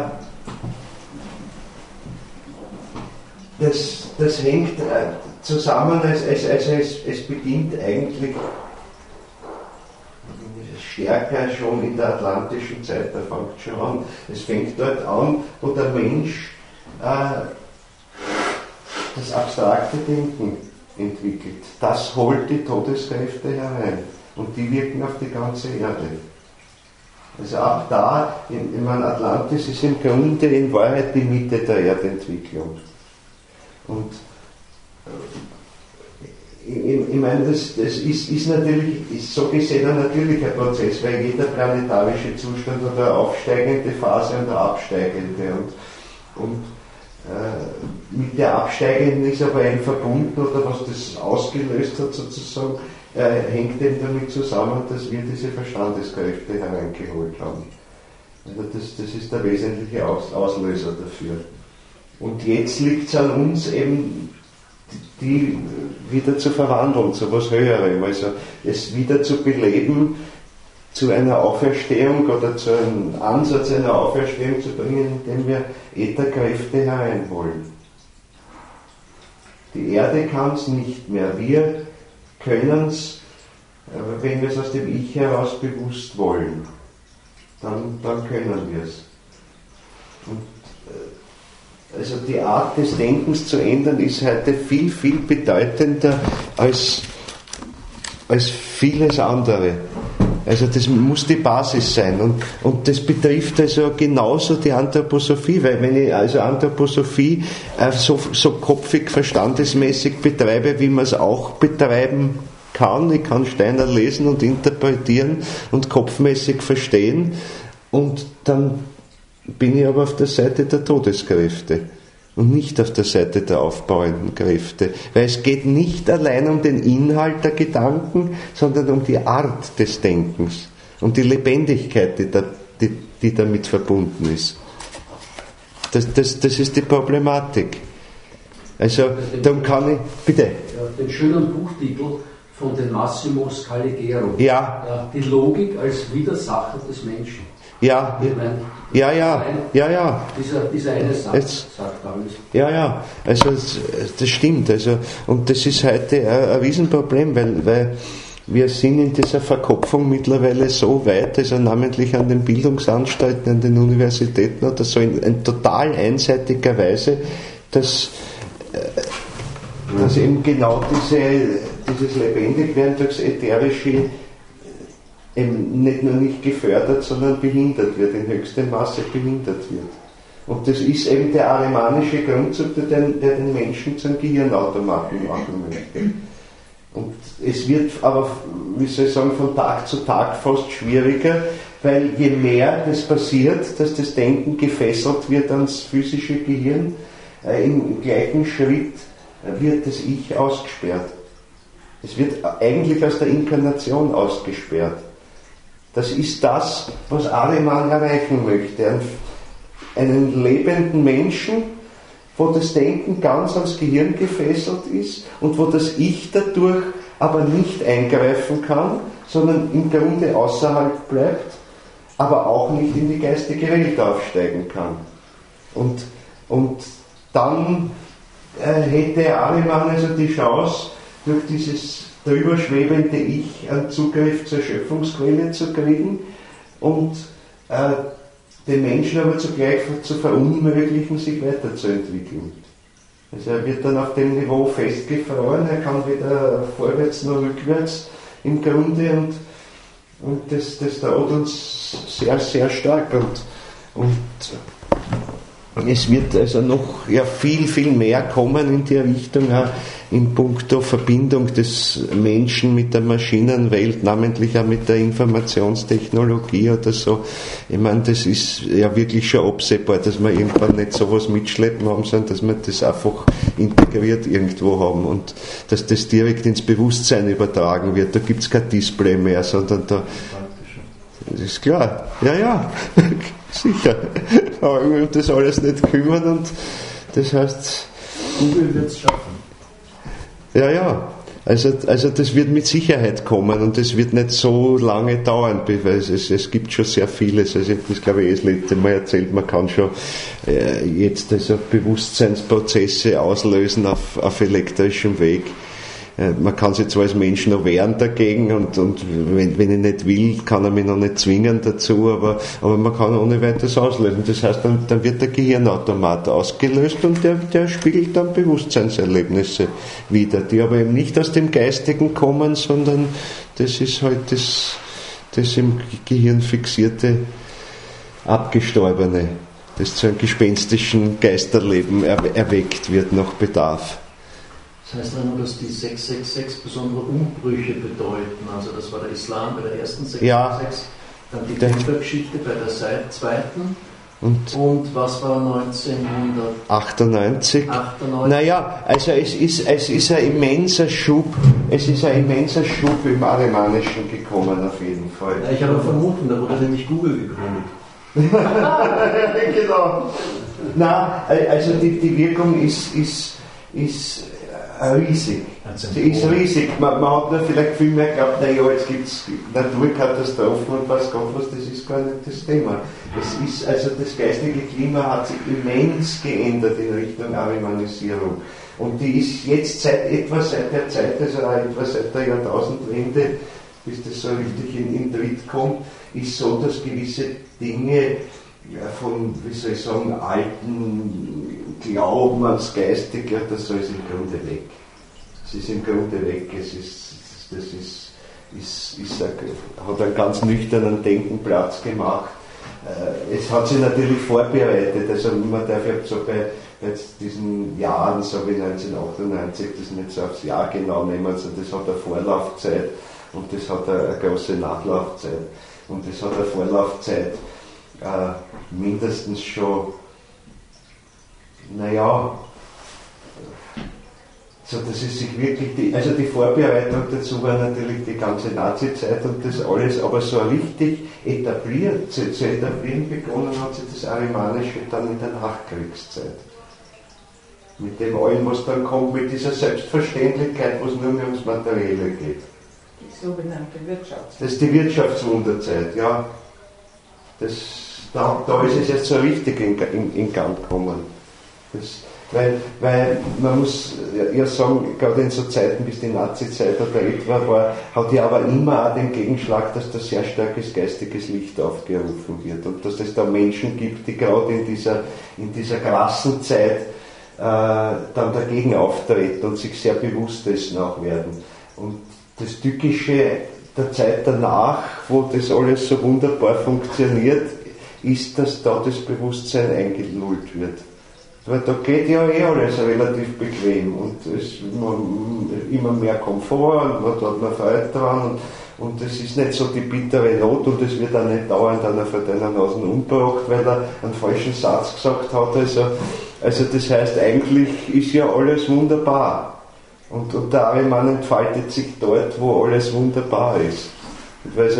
das, das hängt äh, zusammen, also es, es, es, es beginnt eigentlich stärker schon in der atlantischen Zeit, da fängt schon an. Es fängt dort an, wo der Mensch äh, das abstrakte Denken entwickelt. Das holt die Todeskräfte herein und die wirken auf die ganze Erde. Also ab da, in, in mein Atlantis ist im Grunde in Wahrheit die Mitte der Erdentwicklung. Und ich, ich meine, das, das ist, ist natürlich, ist so gesehen ein natürlicher Prozess, weil jeder planetarische Zustand hat eine aufsteigende Phase und eine absteigende. Und, und äh, mit der absteigenden ist aber ein verbunden, oder was das ausgelöst hat sozusagen, äh, hängt eben damit zusammen, dass wir diese Verstandeskräfte hereingeholt haben. Also das, das ist der wesentliche Aus, Auslöser dafür. Und jetzt liegt es an uns eben, die wieder zu verwandeln zu etwas Höherem, also es wieder zu beleben, zu einer Auferstehung oder zu einem Ansatz einer Auferstehung zu bringen, indem wir Ätherkräfte hereinholen. Die Erde kann es nicht mehr, wir können es, wenn wir es aus dem Ich heraus bewusst wollen, dann, dann können wir es. Und also die Art des Denkens zu ändern ist heute viel, viel bedeutender als, als vieles andere. Also das muss die Basis sein und, und das betrifft also genauso die Anthroposophie, weil wenn ich also Anthroposophie äh, so, so kopfig, verstandesmäßig betreibe, wie man es auch betreiben kann, ich kann Steiner lesen und interpretieren und kopfmäßig verstehen und dann bin ich aber auf der Seite der Todeskräfte und nicht auf der Seite der aufbauenden Kräfte. Weil es geht nicht allein um den Inhalt der Gedanken, sondern um die Art des Denkens, um die Lebendigkeit, die, da, die die damit verbunden ist. Das, das, das ist die Problematik. Also, dann kann ich, bitte. Ja, den schönen Buchtitel von den Massimo Scaliger. Ja. Ja. Die Logik als Widersacher des Menschen. Ja. Ich mein, ja, ja, ja, ja. Dieser, dieser eine Satz Jetzt, sagt alles. Ja, ja, also das, das stimmt. Also, und das ist heute ein, ein Riesenproblem, weil, weil wir sind in dieser Verkopfung mittlerweile so weit, also namentlich an den Bildungsanstalten, an den Universitäten oder so, in, in total einseitiger Weise, dass, dass eben genau diese, dieses Lebendigwerden durchs Ätherische eben nicht nur nicht gefördert, sondern behindert wird, in höchstem Maße behindert wird. Und das ist eben der arimanische Grundzug, der den, der den Menschen zum Gehirnautomaten machen möchte. Und es wird aber, wie soll ich sagen, von Tag zu Tag fast schwieriger, weil je mehr das passiert, dass das Denken gefesselt wird ans physische Gehirn, äh, im gleichen Schritt wird das Ich ausgesperrt. Es wird eigentlich aus der Inkarnation ausgesperrt. Das ist das, was Ariman erreichen möchte. Einen lebenden Menschen, wo das Denken ganz ans Gehirn gefesselt ist und wo das Ich dadurch aber nicht eingreifen kann, sondern im Grunde außerhalb bleibt, aber auch nicht in die geistige Welt aufsteigen kann. Und, und dann äh, hätte Ariman also die Chance, durch dieses drüber schwebende Ich einen Zugriff zur Schöpfungsquelle zu kriegen und äh, den Menschen aber zugleich zu verunmöglichen, sich weiterzuentwickeln. Also er wird dann auf dem Niveau festgefroren, er kann weder vorwärts noch rückwärts im Grunde und, und das, das dauert uns sehr, sehr stark und, und es wird also noch ja, viel, viel mehr kommen in die Richtung, auch in puncto Verbindung des Menschen mit der Maschinenwelt, namentlich auch mit der Informationstechnologie oder so. Ich meine, das ist ja wirklich schon absehbar, dass wir irgendwann nicht sowas mitschleppen haben, sondern dass wir das einfach integriert irgendwo haben und dass das direkt ins Bewusstsein übertragen wird. Da gibt es kein Display mehr, sondern da... Das ist klar. Ja, ja, sicher. Aber wir um das alles nicht kümmern und das heißt... Google wird es schaffen. Ja, ja, also, also das wird mit Sicherheit kommen und das wird nicht so lange dauern, weil es, es, es gibt schon sehr vieles. Also ich habe das, glaube ich, das letzte Mal erzählt, man kann schon äh, jetzt also Bewusstseinsprozesse auslösen auf, auf elektrischem Weg. Äh, man kann sich zwar als Mensch noch wehren dagegen und, und wenn, wenn ich nicht will, kann er mich noch nicht zwingen dazu, aber, aber man kann ohne weiteres auslösen. Das heißt, dann, dann wird der Gehirnautomat ausgelöst und der, der spiegelt dann Bewusstseinserlebnisse wider, die aber eben nicht aus dem Geistigen kommen, sondern das ist halt das, das im Gehirn fixierte, Abgestorbene, das zu einem gespenstischen Geisterleben er, erweckt wird nach Bedarf. Das heißt nur, dass die sechs sechs sechs besondere Umbrüche bedeuten. Also das war der Islam bei der ersten sechs sechs sechs, ja, dann die Tempelgeschichte bei der zweiten und, und was war neunzehnhundertachtundneunzig? achtundneunzig. Naja, also es ist, es ist ein immenser Schub, es ist ein immenser Schub im Arimanischen gekommen auf jeden Fall. Ja, ich habe vermutet, da wurde nämlich Google gegründet. Genau. Na, also die, die Wirkung ist, ist, ist riesig. Sie ist riesig. Man, man hat nur vielleicht viel mehr geglaubt, naja, jetzt gibt es Naturkatastrophen und was Gott was, das ist gar nicht das Thema. Es ist, also das geistige Klima hat sich immens geändert in Richtung Arimanisierung. Und die ist jetzt seit etwa seit der Zeit, also etwa seit der Jahrtausendwende, bis das so richtig in, in Tritt kommt, ist so, dass gewisse Dinge ja, von, wie soll ich sagen, alten Glauben ans Geistige, das ist im Grunde weg. Es ist im Grunde weg. Es ist, das ist, ist, ist, hat einen ganz nüchternen Denken Platz gemacht. Es hat sich natürlich vorbereitet. Also man darf ja so bei, bei diesen Jahren, so wie neunzehnhundertachtundneunzig, das nicht so aufs Jahr genau nehmen, sondern das hat eine Vorlaufzeit und das hat eine große Nachlaufzeit. Und das hat eine Vorlaufzeit äh, mindestens schon, naja, so dass es sich wirklich, die, also die Vorbereitung dazu war natürlich die ganze Nazi-Zeit und das alles, aber so richtig etabliert, zu, zu etablieren begonnen hat sich das Arimanische dann in der Nachkriegszeit. Mit dem allem, was dann kommt, mit dieser Selbstverständlichkeit, wo es nur mehr ums Materielle geht. Die sogenannte Wirtschaftszeit. Das ist die Wirtschaftswunderzeit, ja. Das, da, da ist es jetzt so richtig in, in, in Gang gekommen. Das, Weil, weil man muss ja sagen, gerade in so Zeiten, bis die Nazi-Zeit oder etwa war, hat ja aber immer auch den Gegenschlag, dass da sehr starkes geistiges Licht aufgerufen wird und dass es da Menschen gibt, die gerade in dieser, in dieser krassen Zeit äh, dann dagegen auftreten und sich sehr bewusst dessen auch werden. Und das Tückische der Zeit danach, wo das alles so wunderbar funktioniert, ist, dass da das Bewusstsein eingelullt wird. Weil da geht ja eh alles relativ bequem und es man, immer mehr Komfort und man hat man Freude dran und, und es ist nicht so die bittere Not und es wird auch nicht dauernd einer vor deiner Nase umgebracht, weil er einen falschen Satz gesagt hat. Also, also das heißt, eigentlich ist ja alles wunderbar und, und der Ariman entfaltet sich dort, wo alles wunderbar ist. Also,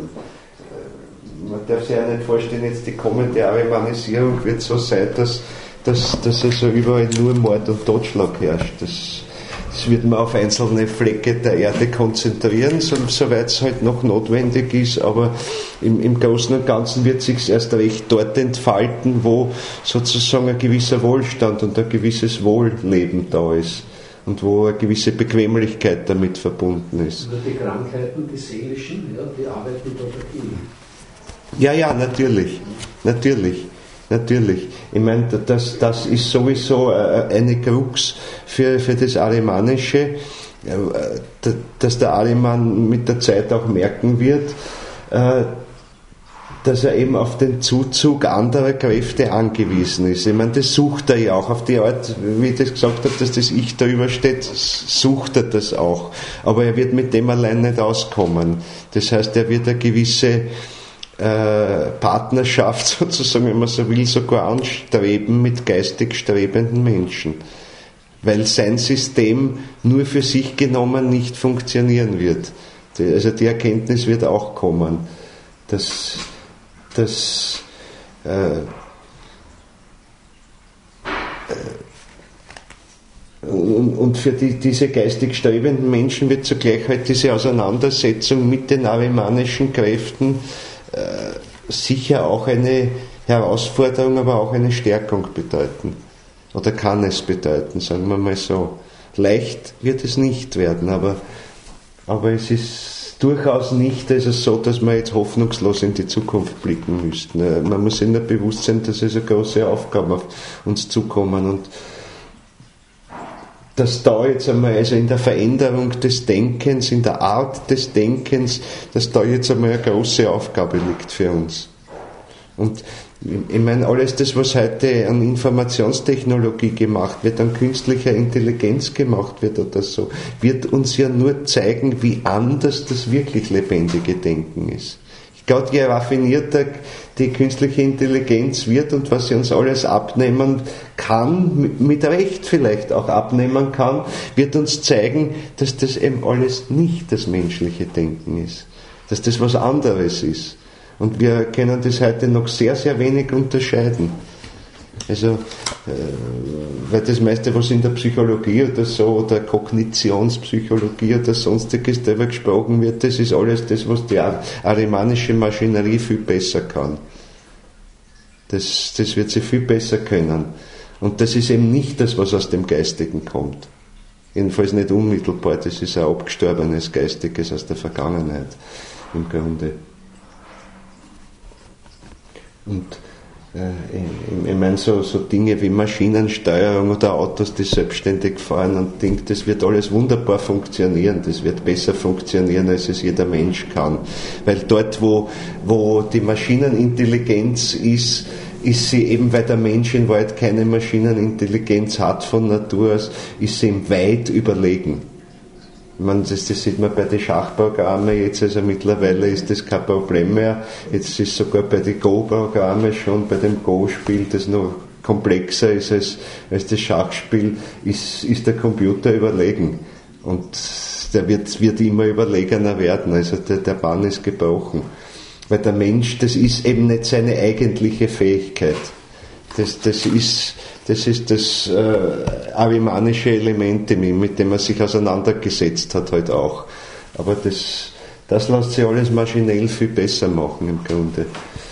man darf sich ja nicht vorstellen, jetzt die kommende Arimanisierung wird so sein, dass Dass, dass also überall nur Mord und Totschlag herrscht. Das, das wird man auf einzelne Flecke der Erde konzentrieren, so, soweit es halt noch notwendig ist, aber im, im Großen und Ganzen wird sich erst recht dort entfalten, wo sozusagen ein gewisser Wohlstand und ein gewisses Wohlleben da ist und wo eine gewisse Bequemlichkeit damit verbunden ist. Oder die Krankheiten, die seelischen, ja, die arbeiten dort dagegen. Ja, ja, natürlich, natürlich. Natürlich. Ich meine, das, das ist sowieso eine Krux für, für das Arimanische, dass der Ariman mit der Zeit auch merken wird, dass er eben auf den Zuzug anderer Kräfte angewiesen ist. Ich meine, das sucht er ja auch auf die Art, wie ich das gesagt habe, dass das Ich da übersteht, sucht er das auch. Aber er wird mit dem allein nicht auskommen. Das heißt, er wird eine gewisse Partnerschaft sozusagen, wenn man so will, sogar anstreben mit geistig strebenden Menschen. Weil sein System nur für sich genommen nicht funktionieren wird. Also die Erkenntnis wird auch kommen, dass, dass äh, Und, und für die, diese geistig strebenden Menschen wird zugleich halt diese Auseinandersetzung mit den arimanischen Kräften äh, sicher auch eine Herausforderung, aber auch eine Stärkung bedeuten. Oder kann es bedeuten, sagen wir mal so. Leicht wird es nicht werden, aber, aber es ist durchaus nicht also so, dass wir jetzt hoffnungslos in die Zukunft blicken müssten. Man muss sich nur bewusst sein, dass also große Aufgaben auf uns zukommen und dass da jetzt einmal, also in der Veränderung des Denkens, in der Art des Denkens, dass da jetzt einmal eine große Aufgabe liegt für uns. Und ich meine, alles das, was heute an Informationstechnologie gemacht wird, an künstlicher Intelligenz gemacht wird oder so, wird uns ja nur zeigen, wie anders das wirklich lebendige Denken ist. Gerade je raffinierter die künstliche Intelligenz wird und was sie uns alles abnehmen kann, mit Recht vielleicht auch abnehmen kann, wird uns zeigen, dass das eben alles nicht das menschliche Denken ist. Dass das was anderes ist. Und wir können das heute noch sehr, sehr wenig unterscheiden. Also, äh, weil das meiste, was in der Psychologie oder so, oder Kognitionspsychologie oder sonstiges darüber gesprochen wird, das ist alles das, was die arimanische Maschinerie viel besser kann. Das, das wird sie viel besser können. Und das ist eben nicht das, was aus dem Geistigen kommt. Jedenfalls nicht unmittelbar, das ist ein abgestorbenes Geistiges aus der Vergangenheit im Grunde. Und äh, ich meine, so, so Dinge wie Maschinensteuerung oder Autos, die selbstständig fahren und Ding, das wird alles wunderbar funktionieren, das wird besser funktionieren, als es jeder Mensch kann. Weil dort, wo, wo die Maschinenintelligenz ist, ist sie eben, weil der Mensch in Wahrheit keine Maschinenintelligenz hat von Natur aus, ist sie ihm weit überlegen. Ich meine, das, das sieht man bei den Schachprogrammen jetzt, also mittlerweile ist das kein Problem mehr. Jetzt ist sogar bei den Go-Programmen schon, bei dem Go-Spiel, das noch komplexer ist als, als das Schachspiel, ist, ist der Computer überlegen. Und der wird, wird immer überlegener werden. Also der, der Bann ist gebrochen. Weil der Mensch, das ist eben nicht seine eigentliche Fähigkeit. Das, das ist das, ist das äh, arimanische Element in ihm, mit dem er sich auseinandergesetzt hat halt auch. Aber das, das lässt sich alles maschinell viel besser machen im Grunde.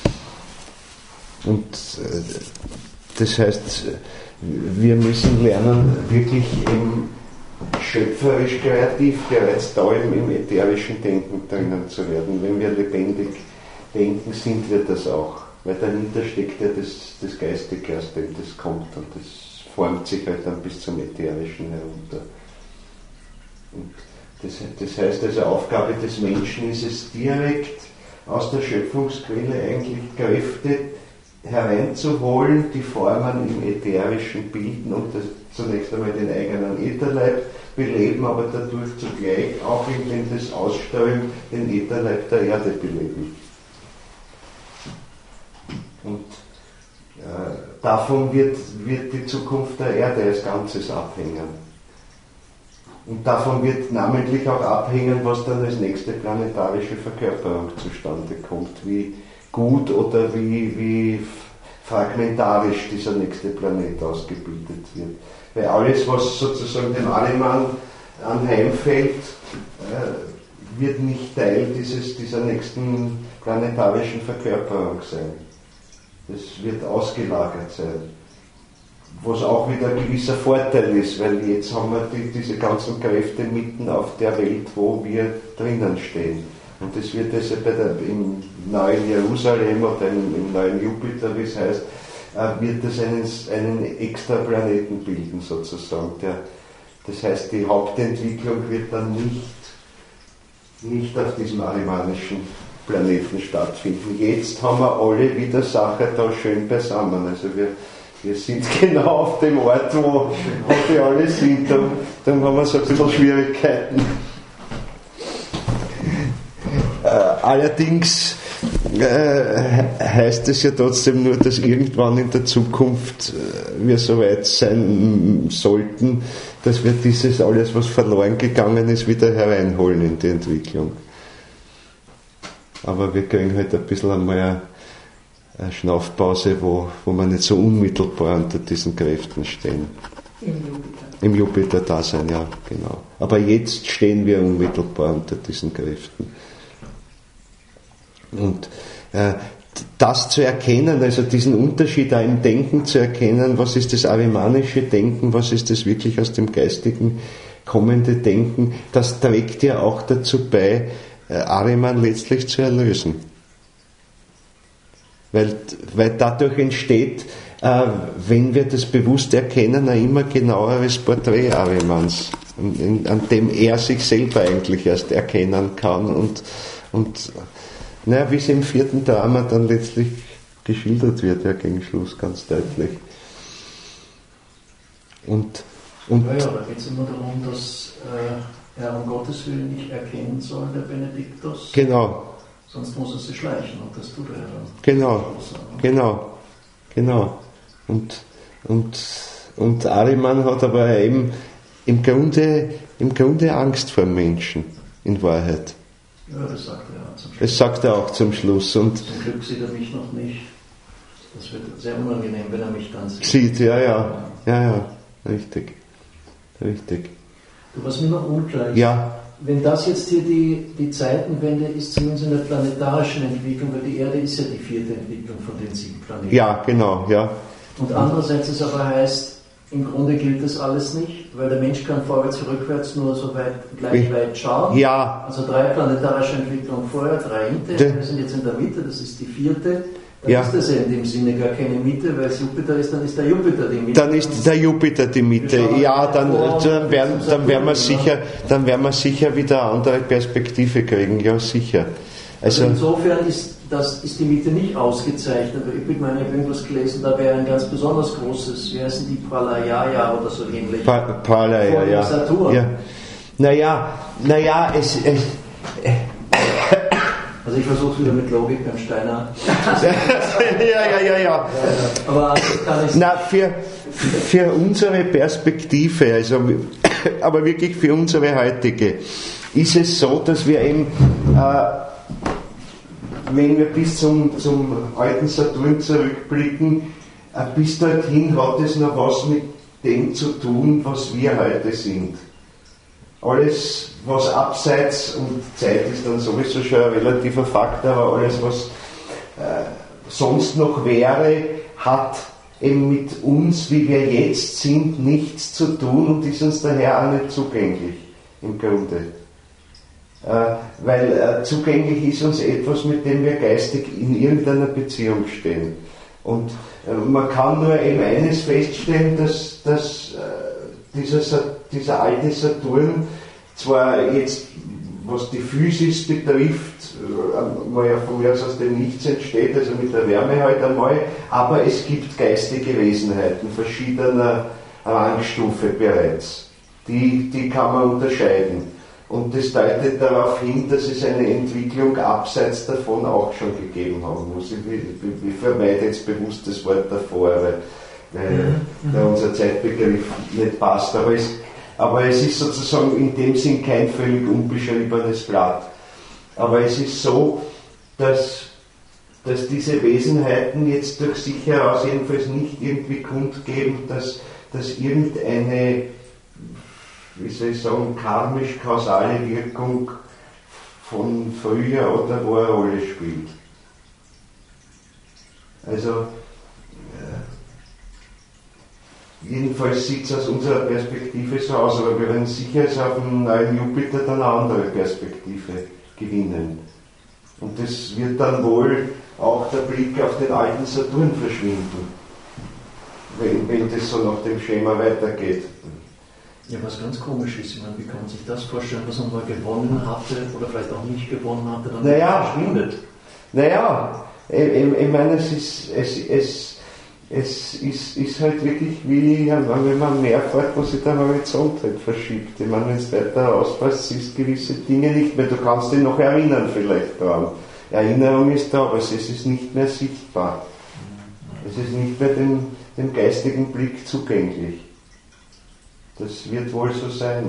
Und äh, das heißt, wir müssen lernen, wirklich im schöpferisch kreativ bereits da im, im ätherischen Denken drinnen zu werden. Wenn wir lebendig denken, sind wir das auch. Weil dahinter steckt ja das, das Geistige, aus dem das kommt, und das formt sich halt dann bis zum Ätherischen herunter. Und das, das heißt also, Aufgabe des Menschen ist es, direkt aus der Schöpfungsquelle eigentlich Kräfte hereinzuholen, die Formen im Ätherischen bilden und das zunächst einmal den eigenen Ätherleib beleben, aber dadurch zugleich auch, indem das ausstrahlen, den Ätherleib der Erde beleben. Und äh, davon wird, wird die Zukunft der Erde als Ganzes abhängen. Und davon wird namentlich auch abhängen, was dann als nächste planetarische Verkörperung zustande kommt, wie gut oder wie, wie fragmentarisch dieser nächste Planet ausgebildet wird. Weil alles, was sozusagen dem Ahriman anheimfällt, äh, wird nicht Teil dieses, dieser nächsten planetarischen Verkörperung sein. Das wird ausgelagert sein. Was auch wieder ein gewisser Vorteil ist, weil jetzt haben wir die, diese ganzen Kräfte mitten auf der Welt, wo wir drinnen stehen. Und das wird also bei der, im neuen Jerusalem oder im, im neuen Jupiter, wie es heißt, äh, wird das einen, einen extra Planeten bilden sozusagen. Der, das heißt, die Hauptentwicklung wird dann nicht, nicht auf diesem arimanischen Planeten stattfinden. Jetzt haben wir alle wieder Sache da schön beisammen. Also wir, wir sind genau auf dem Ort, wo, wo die alle sind. Dann, dann haben wir so ein bisschen Schwierigkeiten. Äh, allerdings äh, heißt es ja trotzdem nur, dass irgendwann in der Zukunft äh, wir so weit sein sollten, dass wir dieses alles, was verloren gegangen ist, wieder hereinholen in die Entwicklung. Aber wir kriegen halt ein bisschen einmal eine, eine Schnaufpause, wo, wo wir nicht so unmittelbar unter diesen Kräften stehen. Im Jupiter. Im Jupiter-Dasein, ja, genau. Aber jetzt stehen wir unmittelbar unter diesen Kräften. Und äh, das zu erkennen, also diesen Unterschied da im Denken zu erkennen, was ist das arimanische Denken, was ist das wirklich aus dem Geistigen kommende Denken, das trägt ja auch dazu bei, Ahriman letztlich zu erlösen. Weil, weil dadurch entsteht, äh, wenn wir das bewusst erkennen, ein immer genaueres Porträt Ahrimans, an, an dem er sich selber eigentlich erst erkennen kann und, und naja, wie es im vierten Drama dann letztlich geschildert wird, ja, gegen Schluss ganz deutlich. Und, und ja, ja, da geht es immer darum, dass äh, er um Gottes Willen nicht erkennen soll, der Benediktus. Genau. Sonst muss er sich schleichen, und das tut er ja dann. Genau, genau, genau. Und, und, und Ahriman hat aber eben im Grunde, im Grunde Angst vor dem Menschen, in Wahrheit. Ja, das sagt er ja zum Schluss. Das sagt er auch zum Schluss. Und zum Glück sieht er mich noch nicht. Das wird sehr unangenehm, wenn er mich dann sieht. Sieht, ja, ja, ja, ja, richtig, richtig. Du, was mir noch unklar ist, ja. Wenn das jetzt hier die, die Zeitenwende ist, zumindest in der planetarischen Entwicklung, weil die Erde ist ja die vierte Entwicklung von den sieben Planeten. Ja, genau, ja. Und andererseits es aber heißt, im Grunde gilt das alles nicht, weil der Mensch kann vorwärts, rückwärts nur so weit, gleich weit schauen. Ja. Also drei planetarische Entwicklungen vorher, drei hinterher, wir sind jetzt in der Mitte, das ist die vierte. Dann ja. ist das ja in dem Sinne gar keine Mitte, weil es Jupiter ist, dann ist der Jupiter die Mitte. Dann ist der Jupiter die Mitte. Ja, dann, dann, werden, dann, werden wir sicher, dann werden wir sicher wieder eine andere Perspektive kriegen, ja sicher. Also, also insofern ist, das, ist die Mitte nicht ausgezeichnet. Ich meine, ich habe irgendwas gelesen, da wäre ein ganz besonders großes, wie heißen die, Pralayaya oder so ähnlich. Pa Pralayaya, ja. Saturn. Ja. Naja, naja, es... es also ich versuche es wieder mit Logik beim Steiner. ja, ja, ja, ja. Aber kann ich Na, für, für unsere Perspektive, also, aber wirklich für unsere heutige, ist es so, dass wir eben, äh, wenn wir bis zum, zum alten Saturn zurückblicken, äh, bis dorthin hat es noch was mit dem zu tun, was wir heute sind. Alles, was abseits, und Zeit ist dann sowieso schon ein relativer Faktor, aber alles, was äh, sonst noch wäre, hat eben mit uns, wie wir jetzt sind, nichts zu tun und ist uns daher auch nicht zugänglich, im Grunde. Äh, weil äh, zugänglich ist uns etwas, mit dem wir geistig in irgendeiner Beziehung stehen. Und äh, man kann nur eben eines feststellen, dass, dass äh, dieser, dieser alte Saturn zwar jetzt, was die Physis betrifft, äh, mal ja von mir aus aus dem Nichts entsteht, also mit der Wärme halt einmal, aber es gibt geistige Wesenheiten verschiedener Rangstufe bereits. Die, die kann man unterscheiden. Und das deutet darauf hin, dass es eine Entwicklung abseits davon auch schon gegeben haben muss. Ich, ich, ich vermeide jetzt bewusst das Wort davor, weil, weil mhm. unser Zeitbegriff nicht passt. Aber es, aber es ist sozusagen in dem Sinn kein völlig unbeschriebenes Blatt. Aber es ist so, dass, dass diese Wesenheiten jetzt durch sich heraus jedenfalls nicht irgendwie kundgeben, dass, dass irgendeine, wie soll ich sagen, karmisch-kausale Wirkung von früher oder wo eine Rolle spielt. Also, äh, jedenfalls sieht es aus unserer Perspektive so aus, aber wir werden sicher auf dem neuen Jupiter dann eine andere Perspektive gewinnen. Und das wird dann wohl auch der Blick auf den alten Saturn verschwinden, wenn, wenn das so nach dem Schema weitergeht. Ja, was ganz komisch ist, ich meine, wie kann man sich das vorstellen, was man mal gewonnen hatte oder vielleicht auch nicht gewonnen hatte, dann naja, verschwindet? Naja, ich, ich meine, es ist, es, es, es ist, ist halt wirklich wie, wenn man mehr fährt, wo sich der Horizont halt verschiebt. Ich meine, wenn es weiter auspasst, siehst du gewisse Dinge nicht mehr. Du kannst dich noch erinnern vielleicht dran. Erinnerung ist da, aber es ist nicht mehr sichtbar. Es ist nicht mehr dem, dem geistigen Blick zugänglich. Das wird wohl so sein.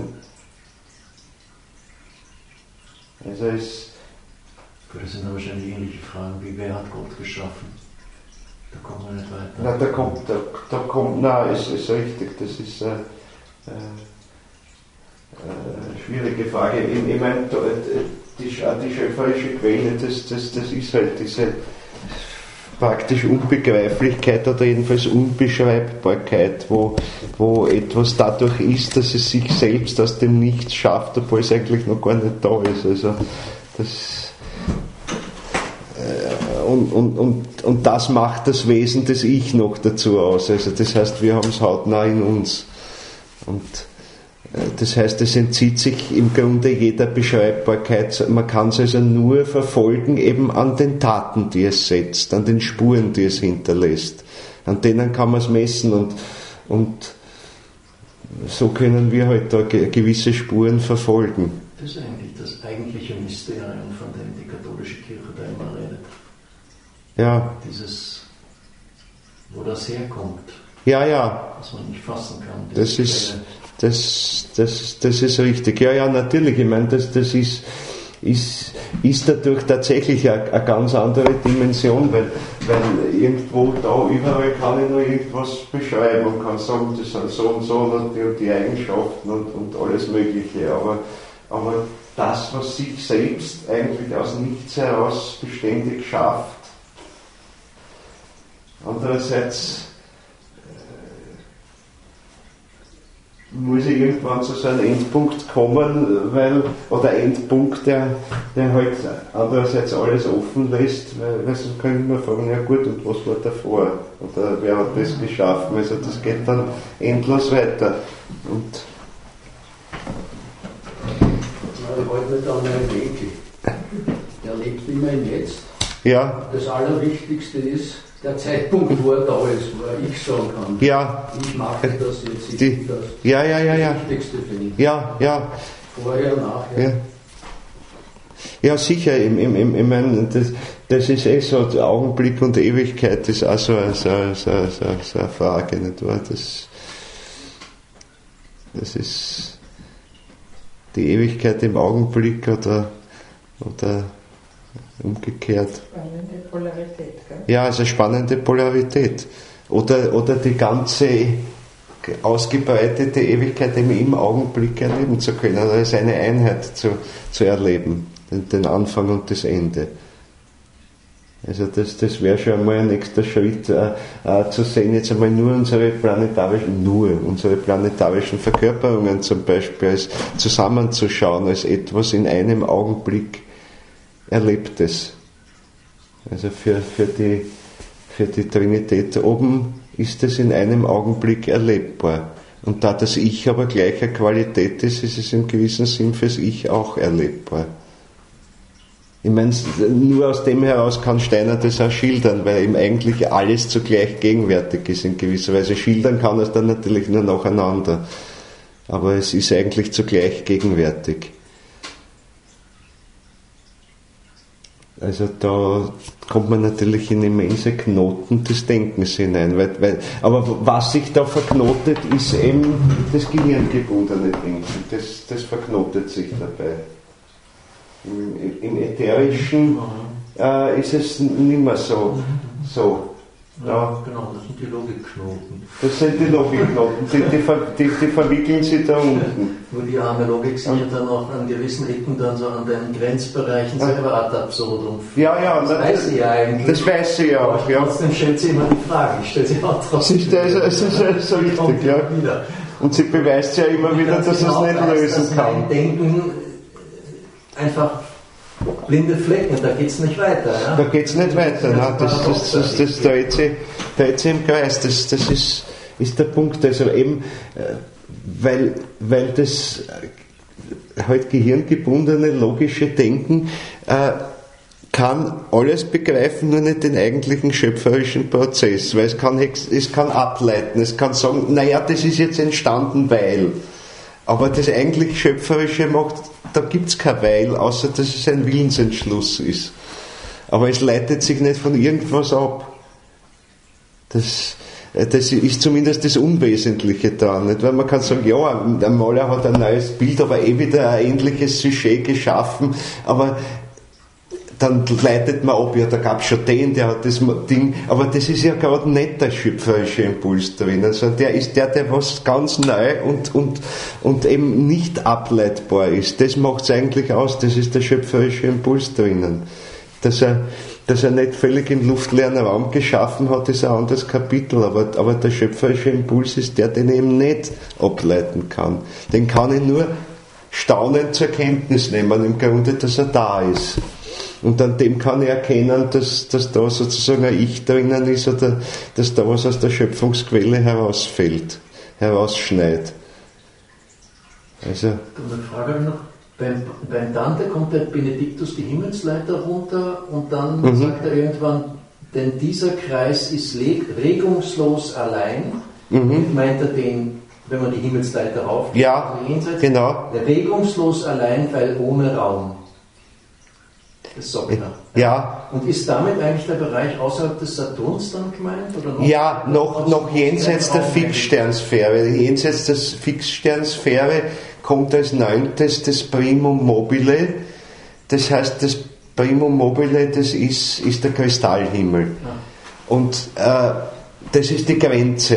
Also es. Das sind aber wahrscheinlich ähnliche Fragen wie wer hat Gott geschaffen? Da kommt man nicht weiter. Na, da kommt, da, da kommt, na, es ist richtig, das ist eine äh, äh, schwierige Frage. Ich, ich meine, die, die schöpferische Quelle, das, das, das ist halt diese praktisch Unbegreiflichkeit oder jedenfalls Unbeschreibbarkeit, wo, wo etwas dadurch ist, dass es sich selbst aus dem Nichts schafft, obwohl es eigentlich noch gar nicht da ist. Also das, äh, und, und, und, und das macht das Wesen des Ich noch dazu aus. Also das heißt, wir haben es hautnah in uns. Und das heißt, es entzieht sich im Grunde jeder Beschreibbarkeit. Man kann es also nur verfolgen eben an den Taten, die es setzt, an den Spuren, die es hinterlässt. An denen kann man es messen und, und so können wir halt da gewisse Spuren verfolgen. Das ist eigentlich das eigentliche Mysterium, von dem die katholische Kirche da immer redet. Ja. Dieses, wo das herkommt. Ja, ja. Was man nicht fassen kann. Das ist... Das, das, das ist richtig. Ja, ja, natürlich. Ich meine, das, das ist, ist, ist dadurch tatsächlich eine, eine ganz andere Dimension, weil, weil irgendwo da überall kann ich nur irgendwas beschreiben und kann sagen, das sind so und so und die, und die Eigenschaften und, und alles Mögliche. Aber, aber das, was sich selbst eigentlich aus nichts heraus beständig schafft, andererseits muss ich irgendwann zu so einem Endpunkt kommen, weil, oder Endpunkt, der, der halt andererseits alles offen lässt, weil, weil sonst kann ich mir fragen, ja gut, und was war davor? Oder wer hat das geschaffen? Also das geht dann endlos weiter. Und ich wollte nicht an meinen Enkel. Der lebt immer im Jetzt. Ja. Das Allerwichtigste ist, der Zeitpunkt, wo er da ist, wo er ich sagen kann. Ja. Ich mache das jetzt, ich Die, das. Ja, ja, ja, ja. Das Wichtigste für ihn. Ja, ja. Vorher, nachher. Ja. Ja, sicher, ich, ich, ich meine, das, das ist eh so, Augenblick und Ewigkeit ist auch so, so, so, so, so eine Frage, nicht wahr? Das, das ist die Ewigkeit im Augenblick oder, oder umgekehrt. Spannende Polarität, gell? Ja, also spannende Polarität. Oder, oder die ganze ausgebreitete Ewigkeit eben im Augenblick erleben zu können, oder als eine Einheit zu, zu erleben, den, den Anfang und das Ende. Also das, das wäre schon einmal ein nächster Schritt, äh, äh, zu sehen, jetzt einmal nur unsere planetarischen, nur unsere planetarischen Verkörperungen zum Beispiel als zusammenzuschauen, als etwas in einem Augenblick Erlebtes. Also für, für, die, für die Trinität oben ist es in einem Augenblick erlebbar. Und da das Ich aber gleicher Qualität ist, ist es im gewissen Sinn fürs Ich auch erlebbar. Ich meine, nur aus dem heraus kann Steiner das auch schildern, weil ihm eigentlich alles zugleich gegenwärtig ist in gewisser Weise. Schildern kann er es dann natürlich nur nacheinander, aber es ist eigentlich zugleich gegenwärtig. Also da kommt man natürlich in immense Knoten des Denkens hinein. Weil, weil, aber was sich da verknotet, ist eben das gehirngebundene Denken. Das, das verknotet sich dabei. Im, im Ätherischen äh, ist es nicht mehr so. so. Ja, genau, das sind die Logikknoten. Das sind die Logikknoten, die, die, die, die verwickeln sich da unten. Nur die arme Logik sich ja dann auch an gewissen Ecken dann so an den Grenzbereichen selber ad absurdum. Ja, ja, das, das weiß sie ja eigentlich. Das weiß sie ja auch, ja. Trotzdem stellt sie immer die Frage, ich stelle sie auch trotzdem. Sie stellt es ist so richtig, ja. Wieder. Und sie beweist ja immer wieder, dass es genau nicht weiß, lösen dass kann. Mein Denken einfach blinde Flecken, da geht es nicht weiter. Ja? Da geht es nicht weiter, nein, das, das, das, das dreht sich, dreht sich im Kreis, das, das ist, ist der Punkt. Also eben, weil, weil das halt gehirngebundene, logische Denken äh, kann alles begreifen, nur nicht den eigentlichen schöpferischen Prozess, weil es kann, es kann ableiten, es kann sagen, naja, das ist jetzt entstanden, weil. Aber das eigentlich Schöpferische macht, da gibt es kein Weil, außer dass es ein Willensentschluss ist. Aber es leitet sich nicht von irgendwas ab. Das, das ist zumindest das Unwesentliche daran. Nicht? Weil man kann sagen, ja, der Maler hat ein neues Bild, aber eh wieder ein ähnliches Sujet geschaffen, aber dann leitet man ab, ja, da gab es schon den, der hat das Ding, aber das ist ja gerade nicht der schöpferische Impuls drin, also der ist der, der was ganz neu und, und, und eben nicht ableitbar ist, das macht es eigentlich aus, das ist der schöpferische Impuls drinnen. Dass er, dass er nicht völlig im luftleeren Raum geschaffen hat, ist ein anderes Kapitel, aber, aber der schöpferische Impuls ist der, den ich eben nicht ableiten kann. Den kann ich nur staunend zur Kenntnis nehmen, im Grunde, dass er da ist. Und an dem kann ich erkennen, dass, dass da sozusagen ein Ich drinnen ist oder dass da was aus der Schöpfungsquelle herausfällt, herausschneit. Also. Eine Frage noch. Beim, beim Dante kommt der Benediktus die Himmelsleiter runter und dann mhm. sagt er irgendwann, denn dieser Kreis ist regungslos allein. Mhm. Meint er den, wenn man die Himmelsleiter raufgeht? Ja, jenseits, genau. Regungslos allein, weil ohne Raum. Das sagt er. Ja. Und ist damit eigentlich der Bereich außerhalb des Saturns dann gemeint? Oder noch ja, noch, noch jenseits der Fixsternsphäre. Jenseits der Fixsternsphäre kommt als neuntes das Primum mobile. Das heißt, das Primum mobile, das ist, ist der Kristallhimmel. Ja. Und äh, das ist die Grenze.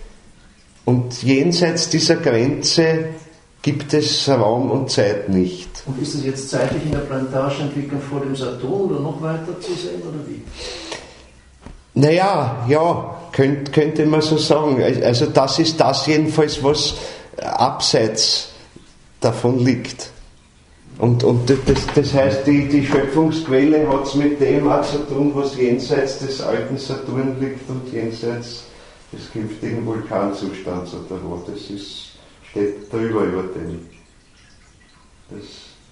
Und jenseits dieser Grenze gibt es Raum und Zeit nicht. Und ist das jetzt zeitlich in der planetarischen Entwicklung vor dem Saturn oder noch weiter zu sehen, oder wie? Naja, ja, könnt, könnte man so sagen. Also das ist das jedenfalls, was abseits davon liegt. Und, und das, das heißt, die, die Schöpfungsquelle hat es mit dem auch zu tun, was jenseits des alten Saturn liegt und jenseits des künftigen Vulkanzustands oder wo. Das ist, steht drüber über dem. Das,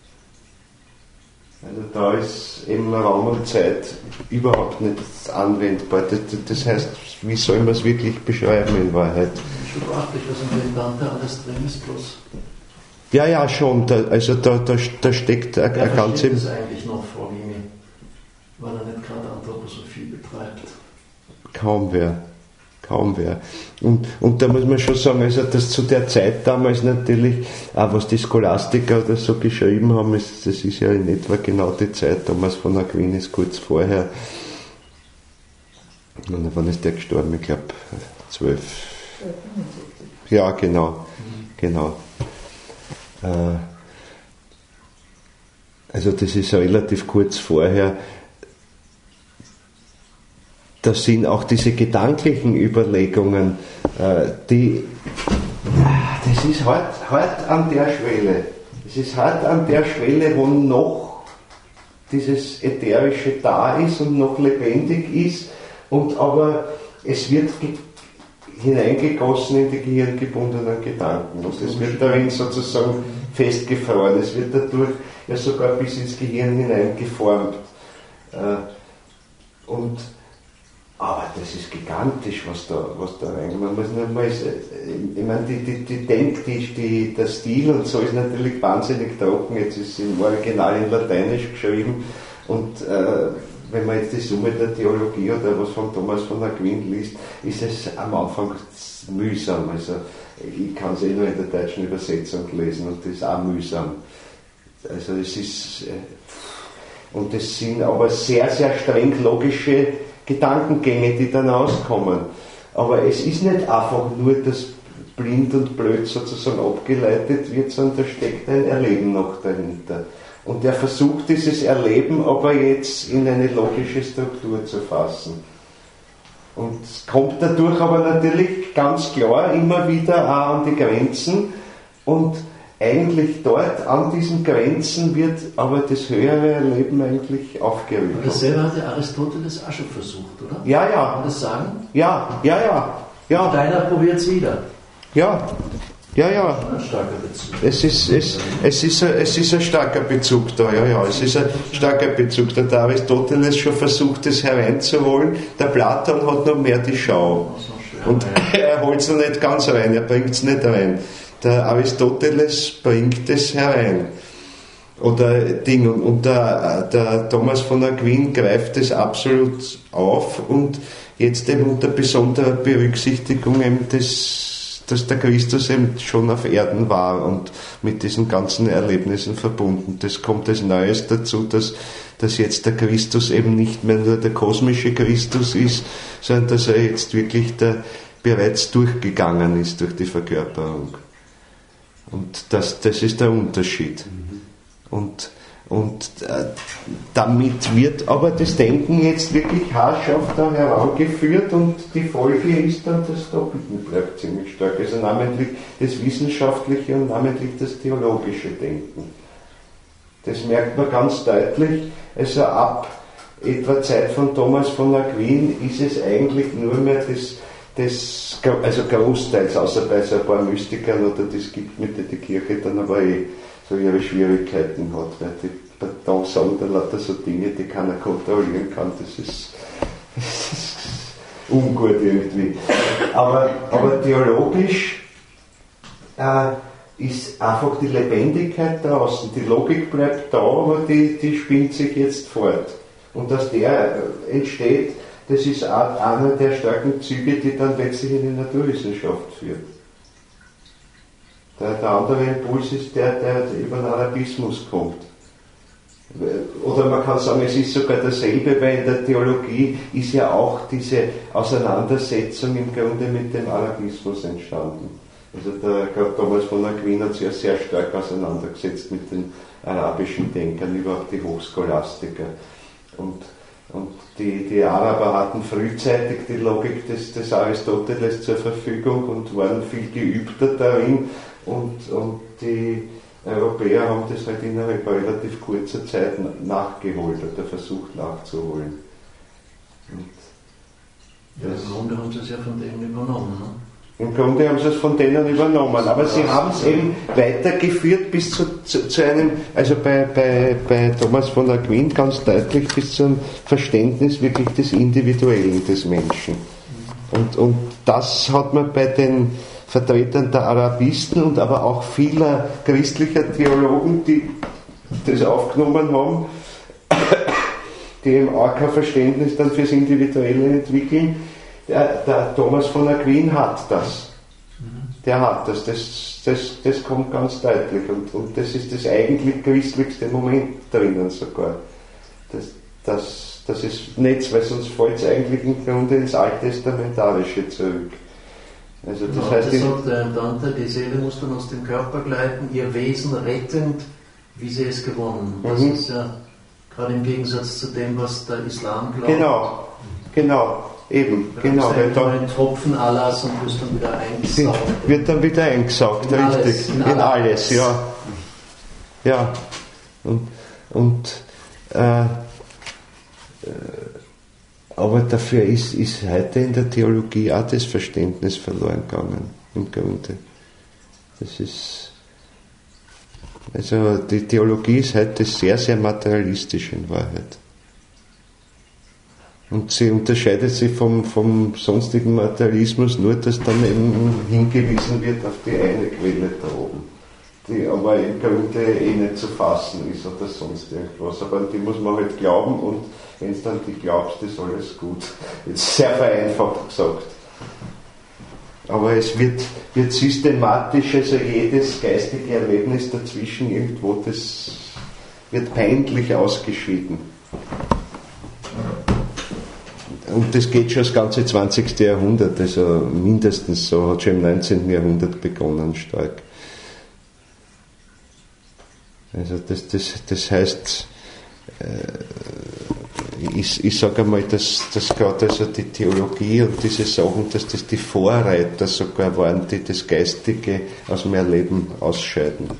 also da ist eben Raum und Zeit überhaupt nicht anwendbar. Das, das heißt, wie soll man es wirklich beschreiben in Wahrheit? Schon beachtlich, was in dem Dante alles drin ist, bloß Ja, ja, schon. Da, also da, da, da steckt eine, eine ganze... Wer versteht das eigentlich noch, Frau Wimi, weil er nicht gerade Anthroposophie betreibt? Kaum wer. Kaum wer. Und, und da muss man schon sagen, also dass zu der Zeit damals natürlich, auch was die Scholastiker oder so geschrieben haben, ist, das ist ja in etwa genau die Zeit, Thomas von Aquin ist kurz vorher, und wann ist der gestorben? Ich glaube zwölf. Ja, genau. Genau. Also das ist relativ kurz vorher. Das sind auch diese gedanklichen Überlegungen, die, das ist hart, hart an der Schwelle. Es ist hart an der Schwelle, wo noch dieses Ätherische da ist und noch lebendig ist, und aber es wird hineingegossen in die gehirngebundenen Gedanken. Und es wird darin sozusagen festgefroren. Es wird dadurch ja sogar bis ins Gehirn hineingeformt. Und, aber das ist gigantisch, was da, was da reinkommt. Man muss nicht mal, ich meine, die, die, die Denk, die, die, der Stil und so ist natürlich wahnsinnig trocken. Jetzt ist es im Original in Lateinisch geschrieben, und äh, wenn man jetzt die Summe der Theologie oder was von Thomas von Aquin liest, ist es am Anfang mühsam. Also ich kann es eh nur in der deutschen Übersetzung lesen, und das ist auch mühsam. Also es ist, und es sind aber sehr, sehr streng logische Gedankengänge, die dann auskommen. Aber es ist nicht einfach nur, dass blind und blöd sozusagen abgeleitet wird, sondern da steckt ein Erleben noch dahinter. Und er versucht dieses Erleben aber jetzt in eine logische Struktur zu fassen. Und kommt dadurch aber natürlich ganz klar immer wieder auch an die Grenzen, und eigentlich dort an diesen Grenzen wird aber das höhere Erleben eigentlich aufgerührt. Aber dasselbe hat der Aristoteles auch schon versucht, oder? Ja, ja. Kann man das sagen? Ja, ja, ja. ja. Steiner probiert es wieder. Ja. Ja, ja. Ein starker Bezug. Es ist, es, es, ist ein, es ist ein starker Bezug da, ja, ja. Es ist ein starker Bezug da. Der Aristoteles schon versucht, es hereinzuholen. Der Platon hat noch mehr die Schau. Und er holt es noch nicht ganz rein, er bringt es nicht rein. Der Aristoteles bringt es herein. Oder Ding. Und, und der, der Thomas von Aquin greift es absolut auf, und jetzt eben unter besonderer Berücksichtigung eben des, dass der Christus eben schon auf Erden war und mit diesen ganzen Erlebnissen verbunden. Das kommt als Neues dazu, dass, dass jetzt der Christus eben nicht mehr nur der kosmische Christus ist, sondern dass er jetzt wirklich der, bereits durchgegangen ist durch die Verkörperung. Und das, das ist der Unterschied. Und, und äh, damit wird aber das Denken jetzt wirklich haarscharf da herangeführt, und die Folge ist dann, das Doppelten bleibt ziemlich stark. Also namentlich das wissenschaftliche und namentlich das theologische Denken. Das merkt man ganz deutlich. Also ab etwa Zeit von Thomas von Aquin ist es eigentlich nur mehr das, das also großteils, außer bei so ein paar Mystikern, oder das gibt, mit der die Kirche dann aber eh so ihre Schwierigkeiten hat, weil die da sagen dann lauter so Dinge, die keiner kontrollieren kann. Das ist, das ist ungut irgendwie. Aber, aber theologisch äh, ist einfach die Lebendigkeit draußen. Die Logik bleibt da, aber die, die spinnt sich jetzt fort. Und aus der entsteht, das ist auch einer der starken Züge, die dann letztlich in die Naturwissenschaft führt. Der, der andere Impuls ist der, der über den Arabismus kommt. Oder man kann sagen, es ist sogar dasselbe, weil in der Theologie ist ja auch diese Auseinandersetzung im Grunde mit dem Arabismus entstanden. Also der Thomas von Aquin hat sich ja sehr stark auseinandergesetzt mit den arabischen Denkern, überhaupt die Hochscholastiker. Und, und die, die Araber hatten frühzeitig die Logik des, des Aristoteles zur Verfügung und waren viel geübter darin, und, und die Europäer haben das halt innerhalb relativ kurzer Zeit nachgeholt oder versucht nachzuholen. Und ja, im Grunde haben sie es ja von denen übernommen. Ne? Im Grunde haben sie es von denen übernommen, aber sie haben es eben weitergeführt bis zu, zu, zu einem, also bei, bei, bei Thomas von Aquin ganz deutlich bis zum Verständnis wirklich des Individuellen des Menschen. Und, und das hat man bei den Vertretern der Arabisten und aber auch vieler christlicher Theologen, die das aufgenommen haben, die eben auch kein Verständnis dann fürs Individuelle entwickeln. Der, der Thomas von Aquin hat das. Der hat das. Das, das, das kommt ganz deutlich. Und, und das ist das eigentlich christlichste Moment drinnen sogar. Das, das, das ist nichts, weil sonst fällt es eigentlich im Grunde ins Alttestamentarische zurück. Also das ja, heißt, das sagt der Dante, die Seele muss dann aus dem Körper gleiten, ihr Wesen rettend, wie sie es gewonnen. Das mhm. ist ja gerade im Gegensatz zu dem, was der Islam glaubt. Genau, genau. Eben, da genau. Weil da ein Tropfen Allahs und wirst dann wieder eingesaugt. Wird dann wieder eingesaugt, in richtig. Alles, in, in alles, alles, ja. Ja. Und, und äh, aber dafür ist, ist heute in der Theologie auch das Verständnis verloren gegangen, im Grunde. Das ist, also die Theologie ist heute sehr, sehr materialistisch in Wahrheit. Und sie unterscheidet sich vom, vom sonstigen Materialismus nur, dass dann eben hingewiesen wird auf die eine Quelle da oben, die aber im Grunde eh nicht zu fassen ist oder sonst irgendwas. Aber an die muss man halt glauben und wenn du dann die glaubst, ist alles gut. Jetzt sehr vereinfacht gesagt. Aber es wird, wird systematisch, also jedes geistige Erlebnis dazwischen irgendwo, das wird peinlich ausgeschieden. Und das geht schon das ganze zwanzigste Jahrhundert, also mindestens so, hat schon im neunzehnten Jahrhundert begonnen, stark. Also das, das, das heißt, äh, ich, ich sage einmal, dass, dass gerade also die Theologie und diese Sachen, dass das die Vorreiter sogar waren, die das Geistige aus dem Erleben ausscheiden.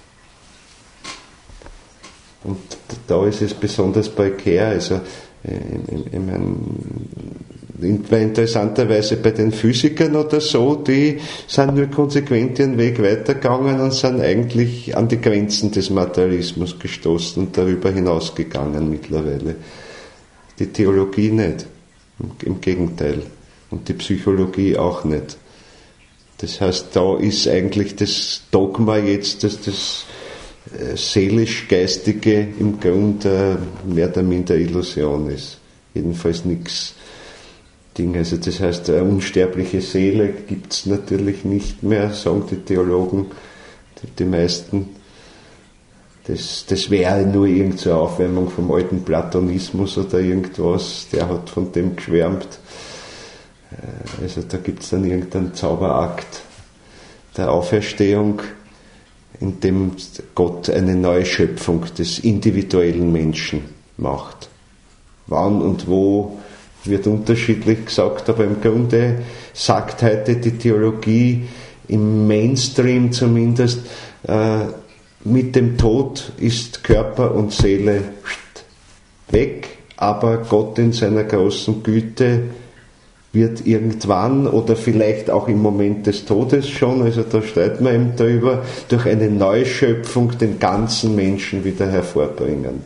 Und da ist es besonders bei Kerr, also ich meine, interessanterweise bei den Physikern oder so, die sind nur konsequent ihren Weg weitergegangen und sind eigentlich an die Grenzen des Materialismus gestoßen und darüber hinausgegangen mittlerweile. Die Theologie nicht, im Gegenteil. Und die Psychologie auch nicht. Das heißt, da ist eigentlich das Dogma jetzt, dass das seelisch-geistige im Grunde mehr oder minder Illusion ist. Jedenfalls nichts Ding. Also das heißt, eine unsterbliche Seele gibt es natürlich nicht mehr, sagen die Theologen, die, die meisten. Das, das wäre nur irgendeine Aufwärmung vom alten Platonismus oder irgendwas, der hat von dem geschwärmt. Also da gibt es dann irgendeinen Zauberakt der Auferstehung, in dem Gott eine neue Schöpfung des individuellen Menschen macht. Wann und wo wird unterschiedlich gesagt, aber im Grunde sagt heute die Theologie im Mainstream zumindest, äh, mit dem Tod ist Körper und Seele weg, aber Gott in seiner großen Güte wird irgendwann oder vielleicht auch im Moment des Todes schon, also da streiten wir eben darüber, durch eine Neuschöpfung den ganzen Menschen wieder hervorbringen.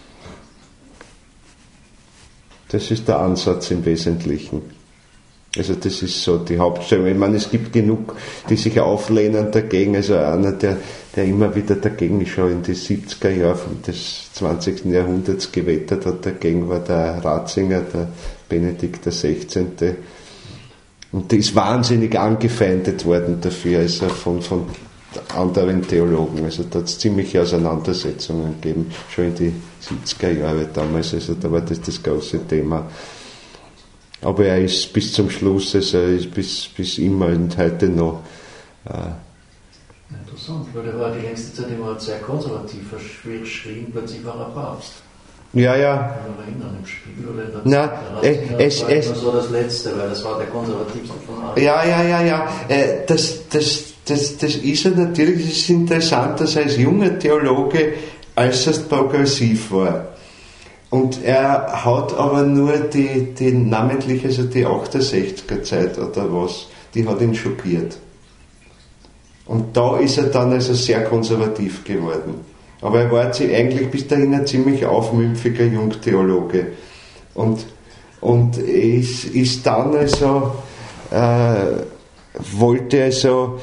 Das ist der Ansatz im Wesentlichen. Also das ist so die Hauptstellung. Ich meine, es gibt genug, die sich auflehnen dagegen. Also einer, der, der immer wieder dagegen schon in die siebziger Jahre des zwanzigsten Jahrhunderts gewettert hat, dagegen war der Ratzinger, der Benedikt der Sechzehnte. Und der ist wahnsinnig angefeindet worden dafür, also von, von anderen Theologen. Also da hat es ziemliche Auseinandersetzungen gegeben, schon in die siebziger Jahre damals. Also da war das das große Thema. Aber er ist bis zum Schluss, also er ist bis, bis immer und heute noch. Äh Interessant, weil er war die längste Zeit immer sehr konservativ verschrien, plötzlich war er Papst. Ja, ja. Ich kann mich erinnern, im Spiegel oder in der Na, Zeit, äh, es, war es, immer so das Letzte, weil das war der konservativste von allen. Ja, ja, ja, ja. Äh, das, das, das, das ist ja natürlich, es ist interessant, dass er als junger Theologe äußerst progressiv war. Und er hat aber nur die, die namentlich, also die achtundsechziger Zeit oder was, die hat ihn schockiert. Und da ist er dann also sehr konservativ geworden. Aber er war eigentlich bis dahin ein ziemlich aufmüpfiger Jungtheologe. Und, und ist, ist dann also äh, wollte also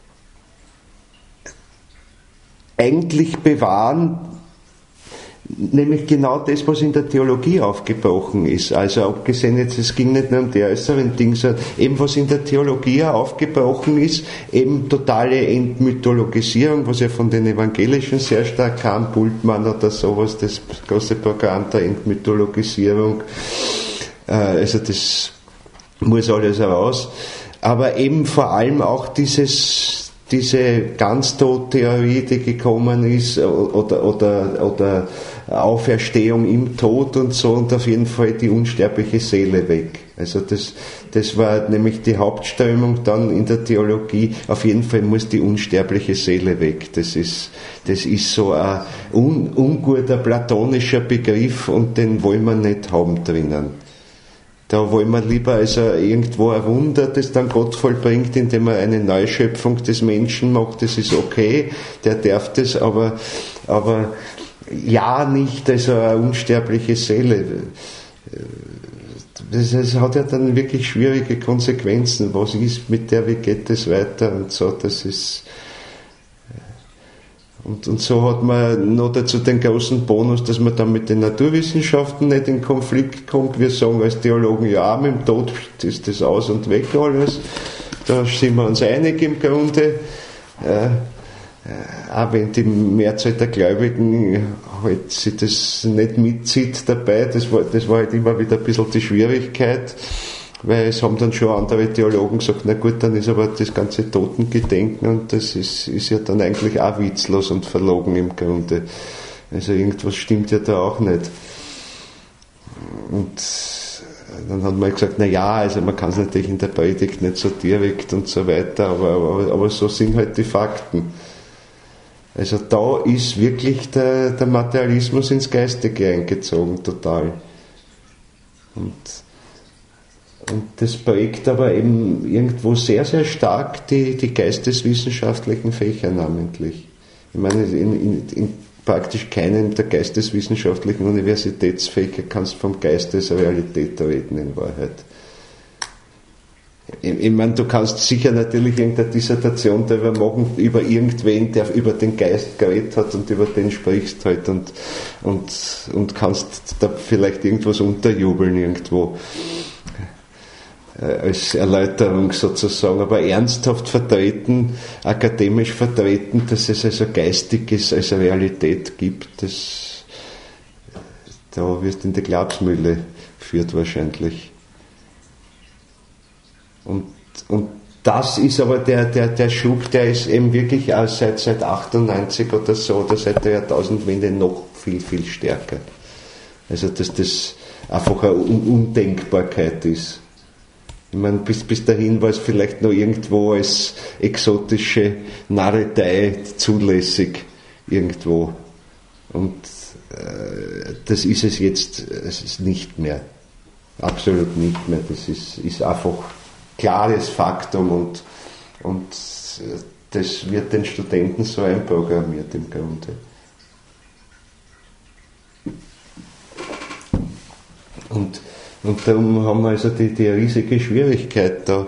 eigentlich bewahren, nämlich genau das, was in der Theologie aufgebrochen ist. Also abgesehen jetzt, es ging nicht nur um die äußeren Dinge, sondern eben was in der Theologie aufgebrochen ist, eben totale Entmythologisierung, was ja von den Evangelischen sehr stark kam, Bultmann oder sowas, das große Programm der Entmythologisierung. Also das muss alles raus. Aber eben vor allem auch dieses diese Ganztod-Theorie, die gekommen ist, oder, oder, oder Auferstehung im Tod und so, und auf jeden Fall die unsterbliche Seele weg. Also das, das war nämlich die Hauptströmung dann in der Theologie. Auf jeden Fall muss die unsterbliche Seele weg. Das ist, das ist so ein un, unguter platonischer Begriff, und den wollen wir nicht haben drinnen. Da wollen wir lieber also irgendwo ein Wunder, das dann Gott vollbringt, indem er eine Neuschöpfung des Menschen macht. Das ist okay, der darf das, aber, aber ja nicht, also eine unsterbliche Seele. Das, das hat ja dann wirklich schwierige Konsequenzen. Was ist mit der, wie geht das weiter und so, das ist... Und, und so hat man noch dazu den großen Bonus, dass man dann mit den Naturwissenschaften nicht in Konflikt kommt. Wir sagen als Theologen, ja, mit dem Tod ist das aus und weg alles. Da sind wir uns einig im Grunde. Äh, auch wenn die Mehrzahl der Gläubigen halt sich das nicht mitzieht dabei, das war, das war halt immer wieder ein bisschen die Schwierigkeit. Weil es haben dann schon andere Theologen gesagt, na gut, dann ist aber das ganze Totengedenken, und das ist, ist ja dann eigentlich auch witzlos und verlogen im Grunde. Also irgendwas stimmt ja da auch nicht. Und dann hat man gesagt, na ja, also man kann es natürlich in der Predigt nicht so direkt und so weiter, aber, aber, aber so sind halt die Fakten. Also da ist wirklich der, der Materialismus ins Geistige eingezogen, total. Und Und das prägt aber eben irgendwo sehr, sehr stark die, die geisteswissenschaftlichen Fächer namentlich. Ich meine, in, in, in praktisch keinem der geisteswissenschaftlichen Universitätsfächer kannst du vom Geist des Realität reden in Wahrheit. Ich, ich meine, du kannst sicher natürlich irgendeine Dissertation darüber machen, über irgendwen, der über den Geist geredet hat, und über den sprichst halt, und, und, und kannst da vielleicht irgendwas unterjubeln irgendwo als Erläuterung sozusagen, aber ernsthaft vertreten, akademisch vertreten, dass es also Geistiges als Realität gibt, das, da wirst du in die Glaubensmühle geführt wahrscheinlich. Und, und das ist aber der, der, der Schub, der ist eben wirklich auch seit, seit achtundneunzig oder so, oder seit der Jahrtausendwende noch viel, viel stärker. Also, dass das einfach eine Undenkbarkeit ist. Ich meine, bis, bis dahin war es vielleicht noch irgendwo als exotische Narretei zulässig irgendwo. Und äh, das ist es jetzt es ist nicht mehr. Absolut nicht mehr. Das ist, ist einfach klares Faktum, und, und das wird den Studenten so einprogrammiert im Grunde. Und Und darum haben wir also die, die riesige Schwierigkeit, da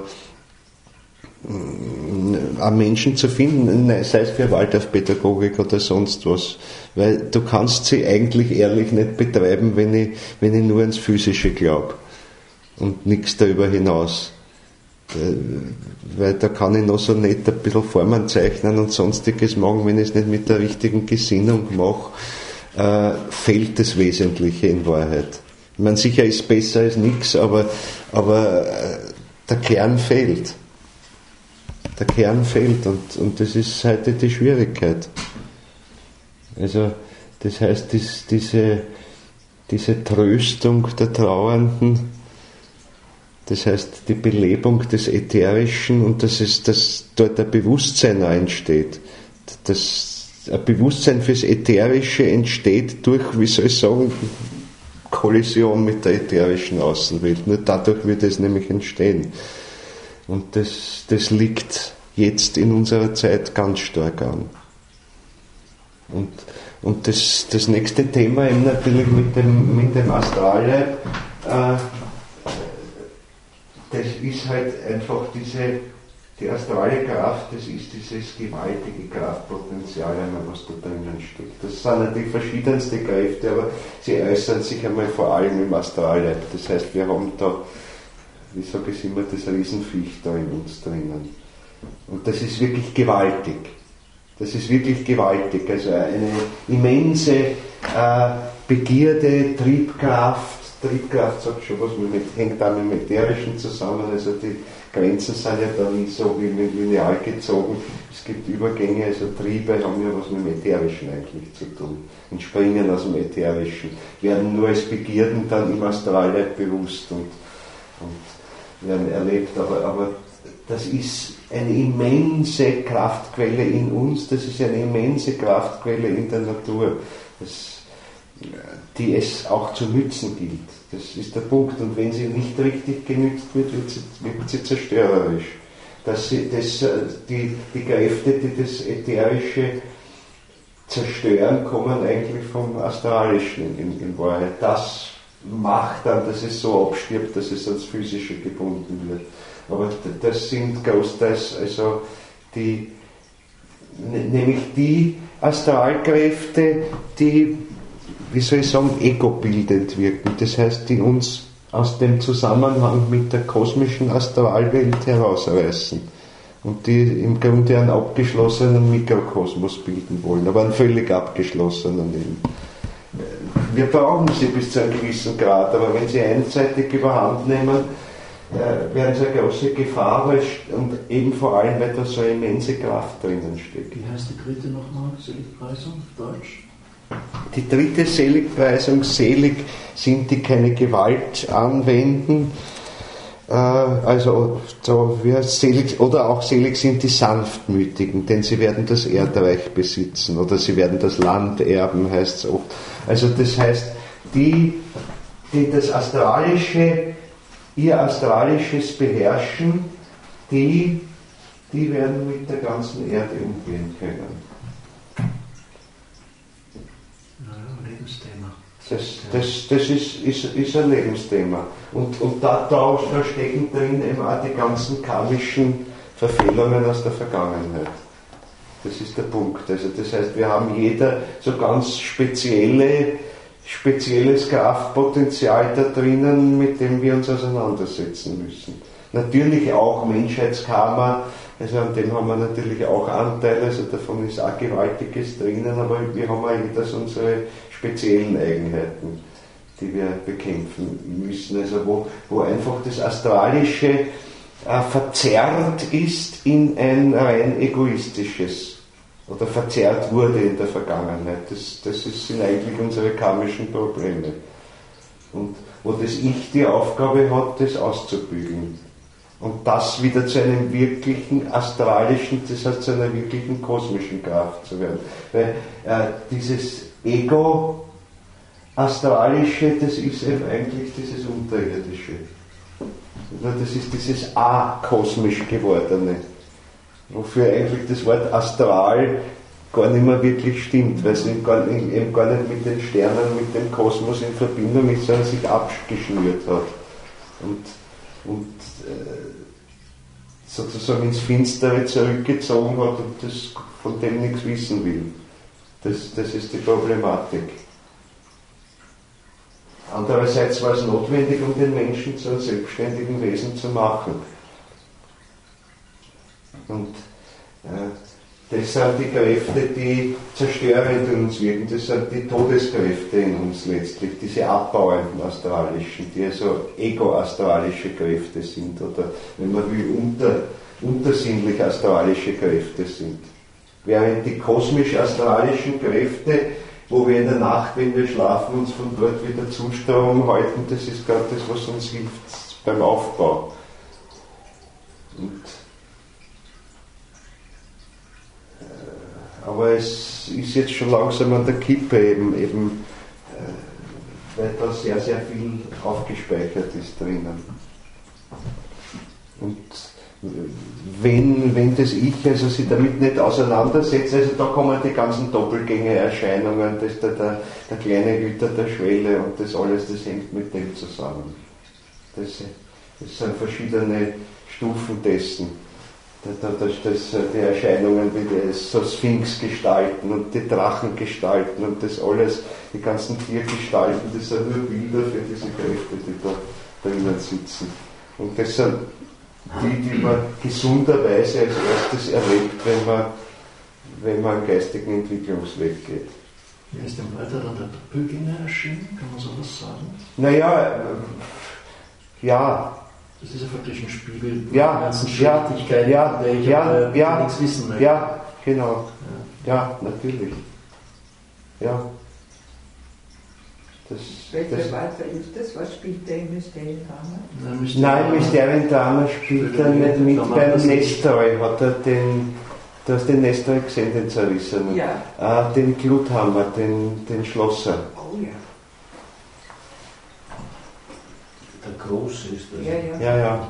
äh, Menschen zu finden, sei es für Waldorfpädagogik oder sonst was. Weil du kannst sie eigentlich ehrlich nicht betreiben, wenn ich, wenn ich nur ans Physische glaube und nichts darüber hinaus. Weil da kann ich noch so nett ein bisschen Formen zeichnen und sonstiges machen, wenn ich es nicht mit der richtigen Gesinnung mache, äh, fehlt das Wesentliche in Wahrheit. Ich meine, sicher ist besser als nichts, aber, aber der Kern fehlt. Der Kern fehlt, und, und das ist heute die Schwierigkeit. Also, das heißt, dies, diese, diese Tröstung der Trauernden, das heißt, die Belebung des Ätherischen, und das ist, dass dort ein Bewusstsein entsteht. Das, ein Bewusstsein fürs Ätherische entsteht durch, wie soll ich sagen, Kollision mit der ätherischen Außenwelt. Nur dadurch wird es nämlich entstehen. Und das, das liegt jetzt in unserer Zeit ganz stark an. Und, und das, das nächste Thema eben natürlich mit dem, mit dem Astralleib, äh, das ist halt einfach diese, Die astrale Kraft, das ist dieses gewaltige Kraftpotenzial, was da drinnen steckt. Das sind natürlich verschiedenste Kräfte, aber sie äußern sich einmal vor allem im Astralleib. Das heißt, wir haben da, wie sage ich immer, das Riesenviech da in uns drinnen. Und das ist wirklich gewaltig. Das ist wirklich gewaltig. Also eine immense äh, Begierde, Triebkraft. Triebkraft sagt schon was, mit, hängt da mit dem Ätherischen zusammen. Also die Grenzen sind ja da nicht so wie mit lineal gezogen. Es gibt Übergänge, also Triebe haben ja was mit dem Ätherischen eigentlich zu tun. Entspringen aus dem Ätherischen. Werden nur als Begierden dann im Astralleib bewusst und, und werden erlebt. Aber, aber das ist eine immense Kraftquelle in uns, das ist eine immense Kraftquelle in der Natur, das, die es auch zu nützen gilt. Das ist der Punkt. Und wenn sie nicht richtig genützt wird, wird sie, wird sie zerstörerisch. Dass sie, das, die, die Kräfte, die das Ätherische zerstören, kommen eigentlich vom Astralischen in, in Wahrheit. Das macht dann, dass es so abstirbt, dass es ans Physische gebunden wird. Aber das sind großteils also die, nämlich die Astralkräfte, die, wie soll ich sagen, ego-bildend wirken. Das heißt, die uns aus dem Zusammenhang mit der kosmischen Astralwelt herausreißen und die im Grunde einen abgeschlossenen Mikrokosmos bilden wollen, aber einen völlig abgeschlossenen eben. Wir brauchen sie bis zu einem gewissen Grad, aber wenn sie einseitig überhand nehmen, äh, werden sie eine große Gefahr, weil, und eben vor allem, weil da so eine immense Kraft drinnen steckt. Wie heißt die dritte nochmal? Seligpreisung auf Deutsch? Die dritte Seligpreisung, selig sind, die keine Gewalt anwenden, äh, also so wie selig, oder auch selig sind die Sanftmütigen, denn sie werden das Erdreich besitzen oder sie werden das Land erben, heißt es oft. Also das heißt, die, die das Astralische, ihr Astralisches beherrschen, die, die werden mit der ganzen Erde umgehen können. Das, das, das ist, ist, ist ein Lebensthema. Und, und da, da, da stecken drin eben auch die ganzen karmischen Verfehlungen aus der Vergangenheit. Das ist der Punkt. Also das heißt, wir haben jeder so ganz spezielle, spezielles Kraftpotenzial da drinnen, mit dem wir uns auseinandersetzen müssen. Natürlich auch Menschheitskarma, also an dem haben wir natürlich auch Anteile, also davon ist auch Gewaltiges drinnen, aber wir haben auch jeder so unsere speziellen Eigenheiten, die wir bekämpfen müssen, also wo, wo einfach das Astralische äh, verzerrt ist in ein rein egoistisches oder verzerrt wurde in der Vergangenheit. Das, das ist, sind eigentlich unsere karmischen Probleme. Und wo das Ich die Aufgabe hat, das auszubügeln. Und das wieder zu einem wirklichen astralischen, das heißt zu einer wirklichen kosmischen Kraft zu werden. Weil äh, dieses Ego, Astralische, das ist eben eigentlich dieses Unterirdische. Das ist dieses A-kosmisch gewordene, wofür eigentlich das Wort Astral gar nicht mehr wirklich stimmt, weil es eben gar, eben gar nicht mit den Sternen, mit dem Kosmos in Verbindung ist, sondern sich abgeschnürt hat. Und, und äh, sozusagen ins Finstere zurückgezogen hat und das, von dem nichts wissen will. Das, das ist die Problematik. Andererseits war es notwendig, um den Menschen zu einem selbstständigen Wesen zu machen. Und äh, das sind die Kräfte, die zerstörend in uns wirken, das sind die Todeskräfte in uns letztlich, diese abbauenden astralischen, die also ego-astralische Kräfte sind oder, wenn man will, unter, untersinnlich astralische Kräfte sind. Während die kosmisch-astralischen Kräfte, wo wir in der Nacht, wenn wir schlafen, uns von dort wieder Zustrom halten, das ist gerade das, was uns hilft beim Aufbau. Und, äh, aber es ist jetzt schon langsam an der Kippe, eben, eben äh, weil da sehr, sehr viel aufgespeichert ist drinnen. Und Wenn, wenn das Ich also sich damit nicht auseinandersetzt, also da kommen die ganzen Doppelgänger-Erscheinungen, das der, der, der kleine Güter der Schwelle und das alles, das hängt mit dem zusammen. Das, das sind verschiedene Stufen dessen. Das, das, das, die Erscheinungen wie die so Sphinx-Gestalten und die Drachengestalten und das alles, die ganzen Tiergestalten, das sind nur Bilder für diese Kräfte, die da drinnen sitzen. Und das sind die, die man gesunderweise als erstes erlebt, wenn man, wenn man einen geistigen Entwicklungsweg geht. Wie ist dem weiter dann der Doppelgänger erschienen? Kann man sowas sagen? Naja, ja. Das ist ja faktisch ein Spiegel ja, der ganzen ja, Schlechtigkeit, ja, der ich ja, äh, ja, nichts wissen möchte. Ja, genau. Ja, ja natürlich. Ja. Das, Welcher das, weiter ist das? Was spielt der im Mysteriendrama? Nein, Mysteriendrama spielt er nicht mit. Beim Nestroy hat er den, du hast den Nestroy gesehen, den Zerrissenen. Ja. Äh, den Gluthammer, den, den Schlosser. Oh ja. Der Große ist das. Ja, ja. Ja, ja.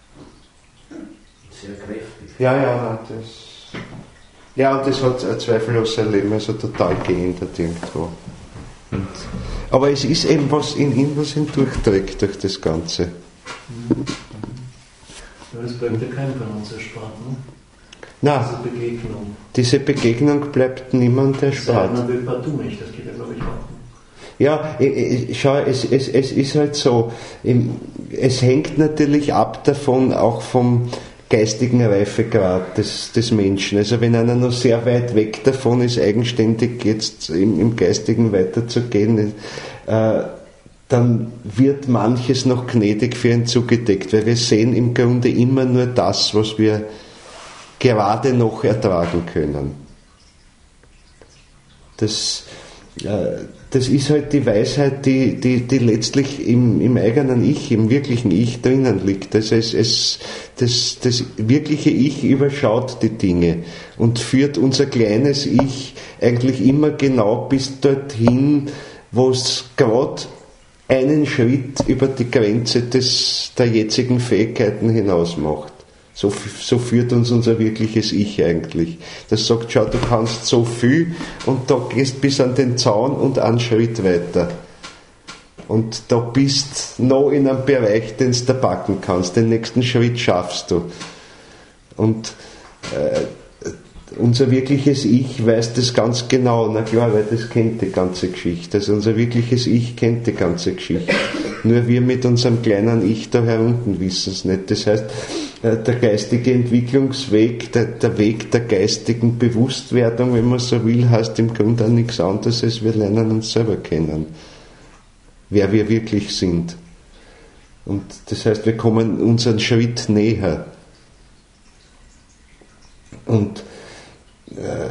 Sehr kräftig. Ja, ja, das. Ja, und das hat zweifellos sein Leben also total geändert irgendwo. Und, aber es ist eben was in ihm, was ihn durchträgt durch das Ganze. Aber das bleibt ja keinem von uns erspart, ne? Nein, diese Begegnung. Diese Begegnung bleibt niemand erspart. Man will partout nicht, das geht ja glaube ich auch. Ja, schau, es, es, es ist halt so, es hängt natürlich ab davon, auch vom geistigen Reifegrad des, des Menschen. Also wenn einer noch sehr weit weg davon ist, eigenständig jetzt im, im Geistigen weiterzugehen, äh, dann wird manches noch gnädig für ihn zugedeckt, weil wir sehen im Grunde immer nur das, was wir gerade noch ertragen können. Das Das ist halt die Weisheit, die, die, die letztlich im, im eigenen Ich, im wirklichen Ich drinnen liegt. Also es, es, das, das wirkliche Ich überschaut die Dinge und führt unser kleines Ich eigentlich immer genau bis dorthin, wo es gerade einen Schritt über die Grenze des, der jetzigen Fähigkeiten hinaus macht. So, so führt uns unser wirkliches Ich eigentlich. Das sagt, schau, du kannst so viel und da gehst bis an den Zaun und einen Schritt weiter. Und da bist noch in einem Bereich, den du da packen kannst. Den nächsten Schritt schaffst du. Und äh, unser wirkliches Ich weiß das ganz genau. Na klar, weil das kennt die ganze Geschichte. Also unser wirkliches Ich kennt die ganze Geschichte. Nur wir mit unserem kleinen Ich da herunten wissen es nicht. Das heißt, der geistige Entwicklungsweg, der, der Weg der geistigen Bewusstwerdung, wenn man so will, heißt im Grunde auch nichts anderes, als wir lernen uns selber kennen. Wer wir wirklich sind. Und das heißt, wir kommen unseren Schritt näher. Und äh,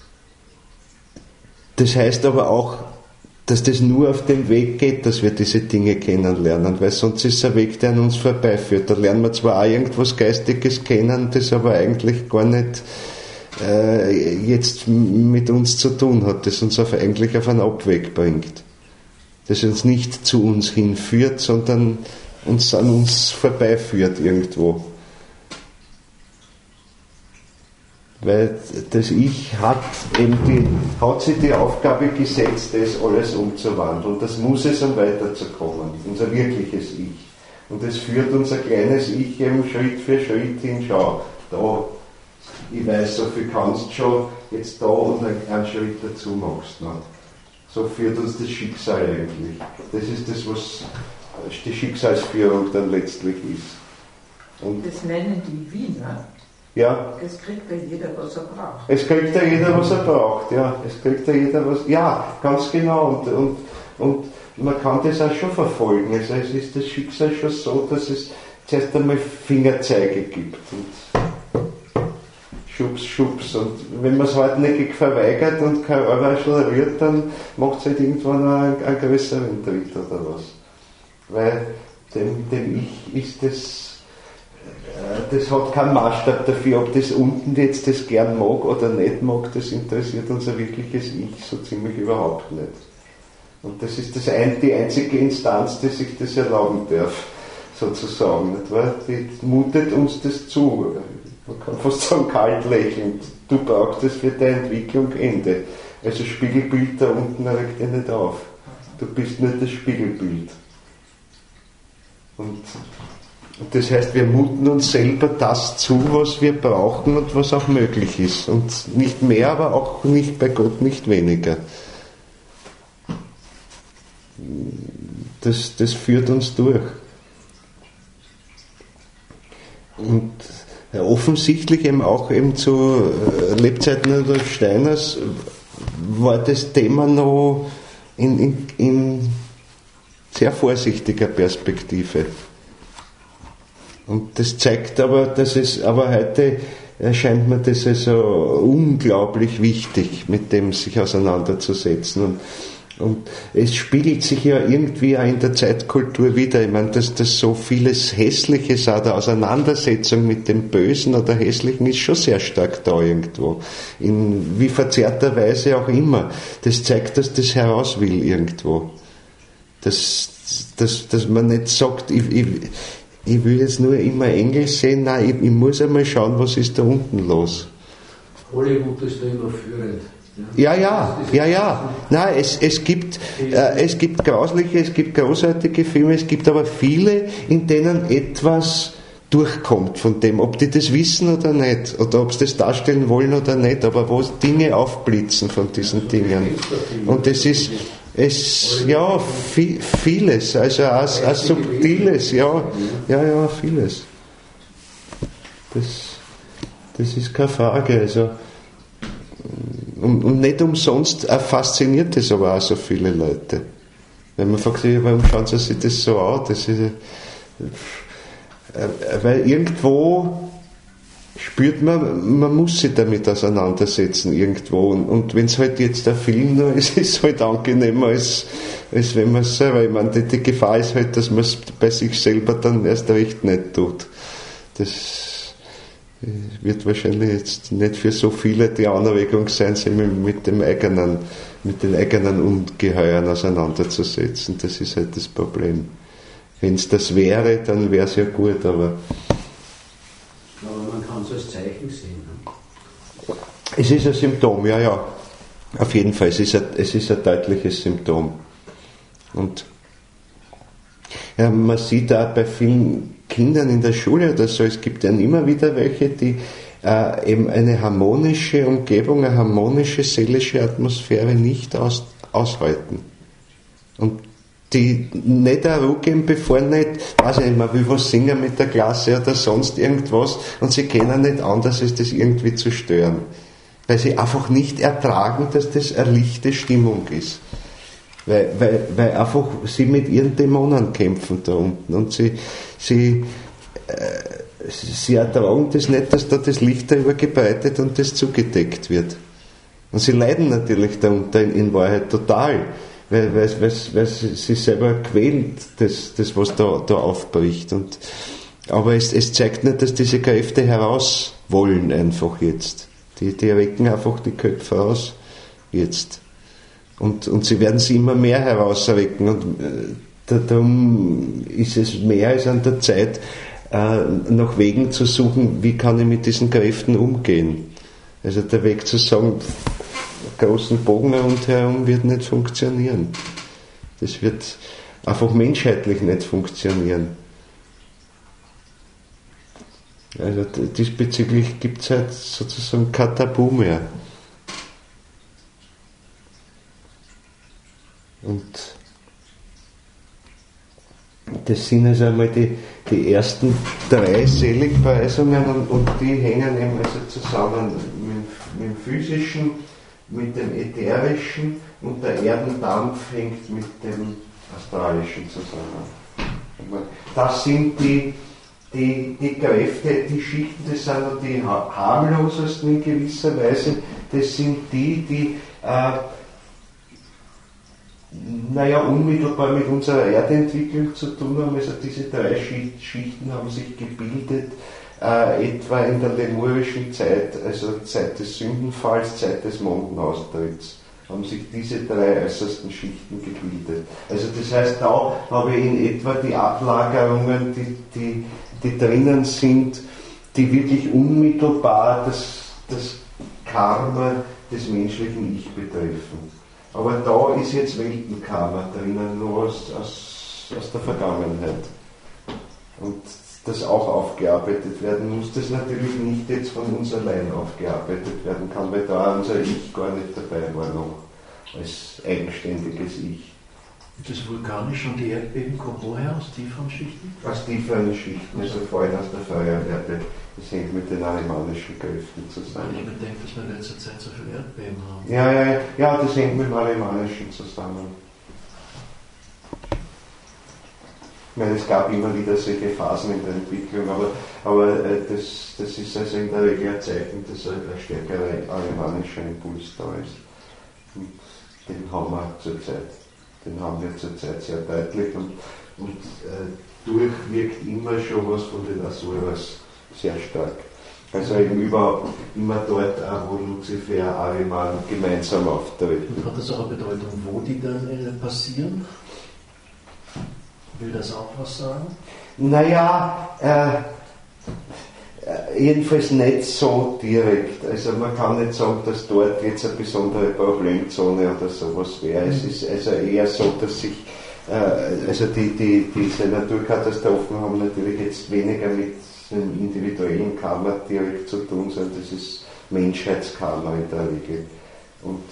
das heißt aber auch, dass das nur auf dem Weg geht, dass wir diese Dinge kennenlernen, weil sonst ist es ein Weg, der an uns vorbeiführt. Da lernen wir zwar auch irgendwas Geistiges kennen, das aber eigentlich gar nicht äh, jetzt mit uns zu tun hat, das uns auf, eigentlich auf einen Abweg bringt. Das uns nicht zu uns hinführt, sondern uns an uns vorbeiführt irgendwo. Weil das Ich hat eben die, hat sich die Aufgabe gesetzt, das alles umzuwandeln. Das muss es, um weiterzukommen. Unser wirkliches Ich. Und das führt unser kleines Ich eben Schritt für Schritt hin. Schau, da, ich weiß, so viel kannst du schon, jetzt da und einen Schritt dazu machst du noch. So führt uns das Schicksal eigentlich. Das ist das, was die Schicksalsführung dann letztlich ist. Und das nennen die Wiener. Ja. Es kriegt ja jeder, was er braucht. Es kriegt ja jeder, was er braucht, ja. Es kriegt ja jeder, was. Ja, ganz genau. Und, und, und man kann das auch schon verfolgen. Also es ist das Schicksal schon so, dass es zuerst einmal Fingerzeige gibt. Und Schubs, Schubs. Und wenn man es hartnäckig verweigert und kein Ohrwaschel rührt, dann macht es halt irgendwann einen, einen größeren Tritt oder was. Weil dem, dem Ich ist das. Das hat keinen Maßstab dafür, ob das unten jetzt das gern mag oder nicht mag, das interessiert unser wirkliches Ich so ziemlich überhaupt nicht. Und das ist das ein, die einzige Instanz, die sich das erlauben darf, sozusagen. Nicht wahr? Die mutet uns das zu. Man kann fast sagen, kalt lächelnd. Du brauchst das für deine Entwicklung, Ende. Also Spiegelbild da unten regt dich nicht auf. Du bist nur das Spiegelbild. Und Das heißt, wir muten uns selber das zu, was wir brauchen und was auch möglich ist. Und nicht mehr, aber auch nicht bei Gott nicht weniger. Das, das führt uns durch. Und ja, offensichtlich eben auch eben zu Lebzeiten Rudolf Steiners war das Thema noch in, in, in sehr vorsichtiger Perspektive. Und das zeigt aber, dass es, aber heute erscheint mir das also unglaublich wichtig, mit dem sich auseinanderzusetzen. Und, und es spiegelt sich ja irgendwie auch in der Zeitkultur wieder. Ich meine, dass das so vieles Hässliches, auch der Auseinandersetzung mit dem Bösen oder Hässlichen ist schon sehr stark da irgendwo. In wie verzerrter Weise auch immer. Das zeigt, dass das heraus will irgendwo. Dass, dass, dass man nicht sagt, ich, ich, ich will jetzt nur immer Engel sehen, nein, ich, ich muss einmal schauen, was ist da unten los. Hollywood ist da immer führend. Ja, ja, ja, ja. Nein, es, es, gibt, äh, es gibt grausliche, es gibt großartige Filme, es gibt aber viele, in denen etwas durchkommt von dem, ob die das wissen oder nicht, oder ob sie das darstellen wollen oder nicht, aber wo Dinge aufblitzen von diesen Dingen. Und das ist, es, ja, viel, vieles, also als, als subtiles, ja, ja, ja, vieles. Das, das ist keine Frage, also. Und, und nicht umsonst fasziniert das aber auch so viele Leute. Wenn man fragt, warum schauen sie sich das so an? Das ist, äh, weil irgendwo spürt man, man muss sich damit auseinandersetzen irgendwo. Und, und wenn es halt jetzt der Film nur ist, ist es halt angenehmer, als, als wenn man es selber, ich meine, die, die Gefahr ist halt, dass man es bei sich selber dann erst recht nicht tut. Das wird wahrscheinlich jetzt nicht für so viele die Anregung sein, sich mit dem eigenen, mit den eigenen Ungeheuern auseinanderzusetzen. Das ist halt das Problem. Wenn es das wäre, dann wäre es ja gut, aber. Aber man kann es als Zeichen sehen. Ne? Es ist ein Symptom, ja, ja. Auf jeden Fall, es ist ein, es ist ein deutliches Symptom. Und ja, man sieht auch bei vielen Kindern in der Schule oder so, es gibt ja immer wieder welche, die äh, eben eine harmonische Umgebung, eine harmonische seelische Atmosphäre nicht aus, aushalten. Und die nicht eine Ruhe geben, bevor nicht, weiß ich nicht, man will was singen mit der Klasse oder sonst irgendwas und sie können nicht anders, als das irgendwie zu stören. Weil sie einfach nicht ertragen, dass das eine lichte Stimmung ist. Weil, weil, weil einfach sie mit ihren Dämonen kämpfen da unten und sie, sie, äh, sie ertragen das nicht, dass da das Licht darüber gebreitet und das zugedeckt wird. Und sie leiden natürlich darunter in, in Wahrheit total, weil, weil, weil, weil sie, sie selber quält, das, das was da, da aufbricht. Und, aber es, es zeigt nicht, dass diese Kräfte heraus wollen einfach jetzt. Die, die erwecken einfach die Köpfe aus jetzt. Und, und sie werden sie immer mehr herauserwecken. Und äh, darum ist es mehr als an der Zeit, äh, nach Wegen zu suchen, wie kann ich mit diesen Kräften umgehen. Also der Weg zu sagen, großen Bogen rundherum wird nicht funktionieren. Das wird einfach menschheitlich nicht funktionieren. Also diesbezüglich gibt es halt sozusagen kein Tabu mehr. Und das sind also einmal die, die ersten drei Seligpreisungen und, und die hängen eben also zusammen mit, mit dem Physischen, mit dem Ätherischen und der Erdendampf hängt mit dem Astralischen zusammen. Das sind die, die, die Kräfte, die Schichten, das sind noch die harmlosesten in gewisser Weise, das sind die, die äh, naja, unmittelbar mit unserer Erdentwicklung zu tun haben. Also diese drei Schichten haben sich gebildet, äh, etwa in der lemurischen Zeit, also Zeit des Sündenfalls, Zeit des Mondenaustritts, haben sich diese drei äußersten Schichten gebildet. Also das heißt, da habe ich in etwa die Ablagerungen, die, die, die drinnen sind, die wirklich unmittelbar das, das Karma des menschlichen Ich betreffen. Aber da ist jetzt Weltenkarma drinnen, nur aus, aus, aus der Vergangenheit. Und das auch aufgearbeitet werden muss, das natürlich nicht jetzt von uns allein aufgearbeitet werden kann, weil da unser Ich gar nicht dabei war noch, als eigenständiges Ich. Das Vulkanische und die Erdbeben kommen woher? Aus tieferen Schichten? Aus tieferen Schichten, also vor allem aus der Feuererde. Das hängt mit den arimanischen Kräften zusammen. Ich bedenke, dass wir in letzter Zeit so viele Erdbeben haben. Ja, ja, ja, ja, das hängt mit dem Arimanischen zusammen. Ich meine, es gab immer wieder solche Phasen in der Entwicklung, aber, aber äh, das, das ist also in der Regel ein Zeichen, dass ein stärkerer arimanischer Impuls da ist. Und den haben wir zurzeit. Den haben wir zurzeit sehr deutlich und, und äh, durchwirkt immer schon was von den Asuras sehr stark. Also eben überhaupt immer dort, wo Luzifer, Ariman gemeinsam auftreten. Hat das auch eine Bedeutung, wo die dann äh, passieren? Will das auch was sagen? Naja, äh, jedenfalls nicht so direkt. Also man kann nicht sagen, dass dort jetzt eine besondere Problemzone oder sowas wäre. Es ist also eher so, dass sich, äh, also die, die, diese Naturkatastrophen haben natürlich jetzt weniger mit einem individuellen Karma direkt zu tun, sondern das ist Menschheitskarma in der Regel. Und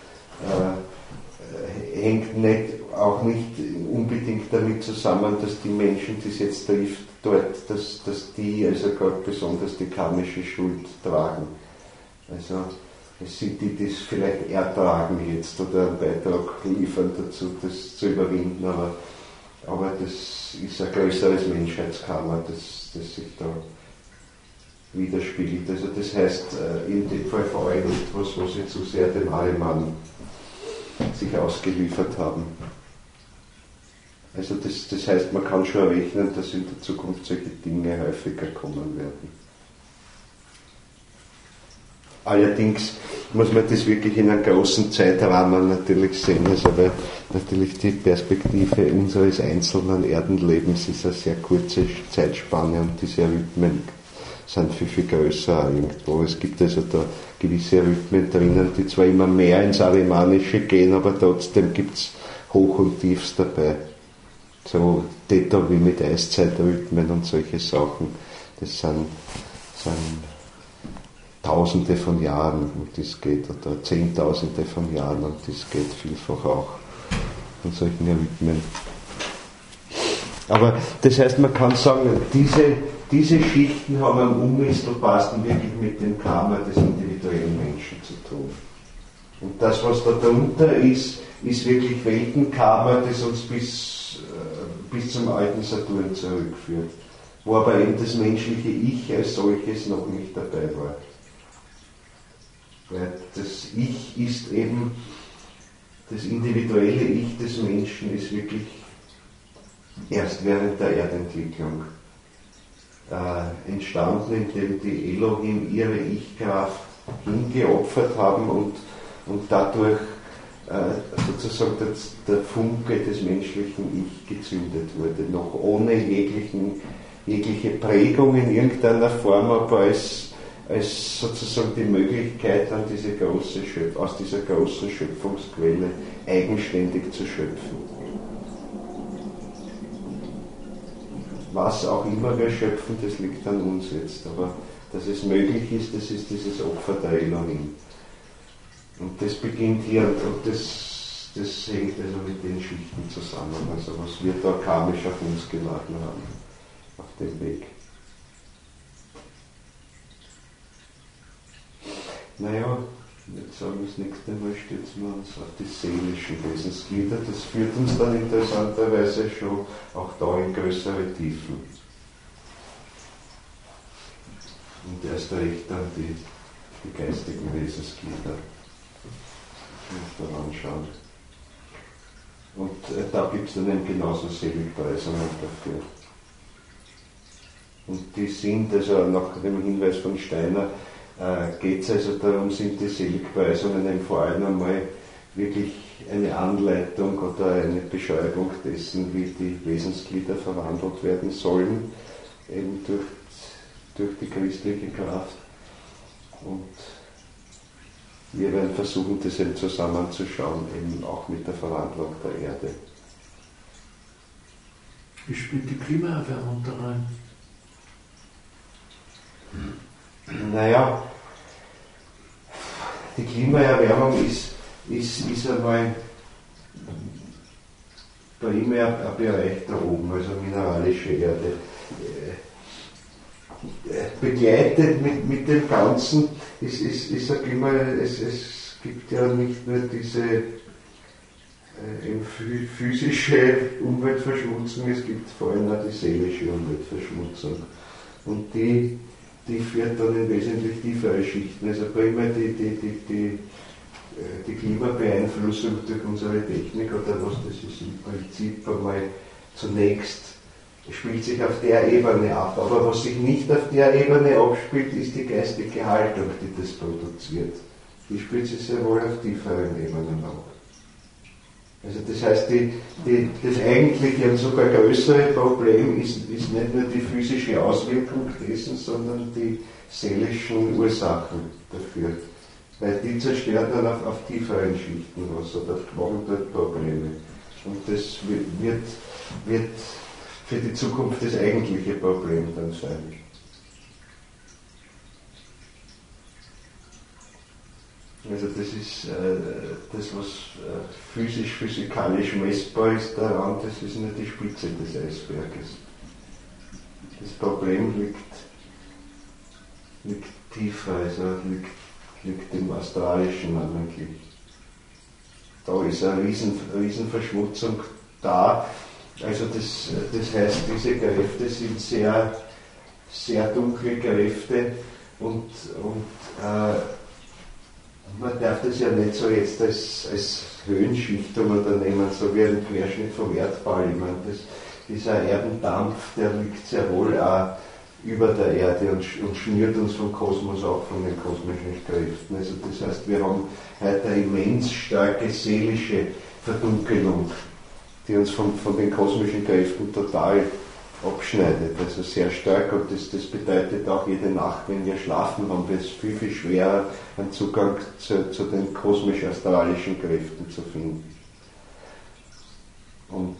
äh, hängt nicht, auch nicht unbedingt damit zusammen, dass die Menschen, die es jetzt trifft, dort, dass, dass die also gerade besonders die karmische Schuld tragen. Also es sind die, die es vielleicht ertragen jetzt oder einen Beitrag liefern dazu, das zu überwinden, aber, aber das ist ein größeres Menschheitskarma, das, das sich da widerspiegelt. Also das heißt in dem Fall vor allem etwas, wo sie zu sehr dem Ariman sich ausgeliefert haben. Also das, das heißt, man kann schon rechnen, dass in der Zukunft solche Dinge häufiger kommen werden. Allerdings muss man das wirklich in einem großen Zeitrahmen natürlich sehen, also weil natürlich die Perspektive unseres einzelnen Erdenlebens ist eine sehr kurze Zeitspanne und diese Rhythmen sind viel, viel größer irgendwo. Es gibt also da gewisse Rhythmen drinnen, die zwar immer mehr ins Arimanische gehen, aber trotzdem gibt es Hoch und Tiefs dabei. So Theta wie mit Eiszeitrhythmen und solche Sachen. Das sind, sind Tausende von Jahren, um das geht, oder Zehntausende von Jahren, und das geht vielfach auch von solchen Rhythmen. Aber das heißt, man kann sagen, diese, diese Schichten haben am unmittelbarsten wirklich mit dem Karma des individuellen Menschen zu tun. Und das, was da drunter ist, ist wirklich Weltenkarma, das uns bis, äh, bis zum alten Saturn zurückführt. Wo aber eben das menschliche Ich als solches noch nicht dabei war. Weil das Ich ist eben, das individuelle Ich des Menschen ist wirklich erst während der Erdentwicklung äh, entstanden, indem die Elohim ihre Ich-Kraft hingeopfert haben und, und dadurch äh, sozusagen das, der Funke des menschlichen Ich gezündet wurde, noch ohne jeglichen, jegliche Prägung in irgendeiner Form, aber als, als sozusagen die Möglichkeit, an diese große Schöpf- aus dieser großen Schöpfungsquelle eigenständig zu schöpfen. Was auch immer wir schöpfen, das liegt an uns jetzt, aber dass es möglich ist, das ist dieses Opfer der Elohim. Und das beginnt hier, und das, das hängt also mit den Schichten zusammen, also was wir da karmisch auf uns geladen haben, auf dem Weg. Naja, jetzt sagen wir das nächste Mal, stützen wir uns auf die seelischen Wesensglieder. Das führt uns dann interessanterweise schon auch da in größere Tiefen. Und erst recht dann die, die geistigen Wesensglieder, die uns da anschauen. Und äh, da gibt es dann eben genauso Seligpreisungen dafür. Und die sind, also nach dem Hinweis von Steiner, äh, geht es also darum, sind die Seligpreisungen eben vor allem einmal wirklich eine Anleitung oder eine Beschreibung dessen, wie die Wesensglieder verwandelt werden sollen, eben durch, durch die christliche Kraft. Und wir werden versuchen, das eben zusammenzuschauen, eben auch mit der Verwandlung der Erde. Wie spielt die Klimaerwärmung da rein? Naja, die Klimaerwärmung ist, ist, ist einmal primär ein Bereich da oben, also mineralische Erde. Begleitet mit, mit dem Ganzen ist, ist, ist sag immer, es, es gibt ja nicht nur diese äh, physische Umweltverschmutzung, es gibt vor allem auch die seelische Umweltverschmutzung. Und die, die führt dann in wesentlich tiefere Schichten. Also primär die, die, die, die, die Klimabeeinflussung durch unsere Technik oder was, das ist im Prinzip einmal zunächst spielt sich auf der Ebene ab. Aber was sich nicht auf der Ebene abspielt, ist die geistige Haltung, die das produziert. Die spielt sich sehr wohl auf tieferen Ebenen ab. Also das heißt, die, die, das eigentliche und sogar größere Problem ist, ist nicht nur die physische Auswirkung dessen, sondern die seelischen Ursachen dafür. Weil die zerstören dann auf, auf tieferen Schichten was oder machen dort Probleme. Und das wird, wird für die Zukunft das eigentliche Problem dann sein. Also das ist äh, das, was äh, physisch, physikalisch messbar ist daran, das ist nur die Spitze des Eisberges. Das Problem liegt, liegt tiefer, also liegt, liegt im Astralischen eigentlich. Da ist eine Riesen, Riesenverschmutzung da. Also das, das heißt, diese Kräfte sind sehr, sehr dunkle Kräfte und, und äh, man darf das ja nicht so jetzt als, als Höhenschichtung unternehmen, so wie ein Querschnitt vom Erdball. Ich meine, das, dieser Erdendampf, der liegt sehr wohl auch über der Erde und, und schnürt uns vom Kosmos auch von den kosmischen Kräften. Also das heißt, wir haben heute eine immens starke seelische Verdunkelung, die uns von, von den kosmischen Kräften total abschneidet, also sehr stark, und das, das bedeutet auch jede Nacht, wenn wir schlafen, haben wir es viel, viel schwerer, einen Zugang zu, zu den kosmisch-astralischen Kräften zu finden. Und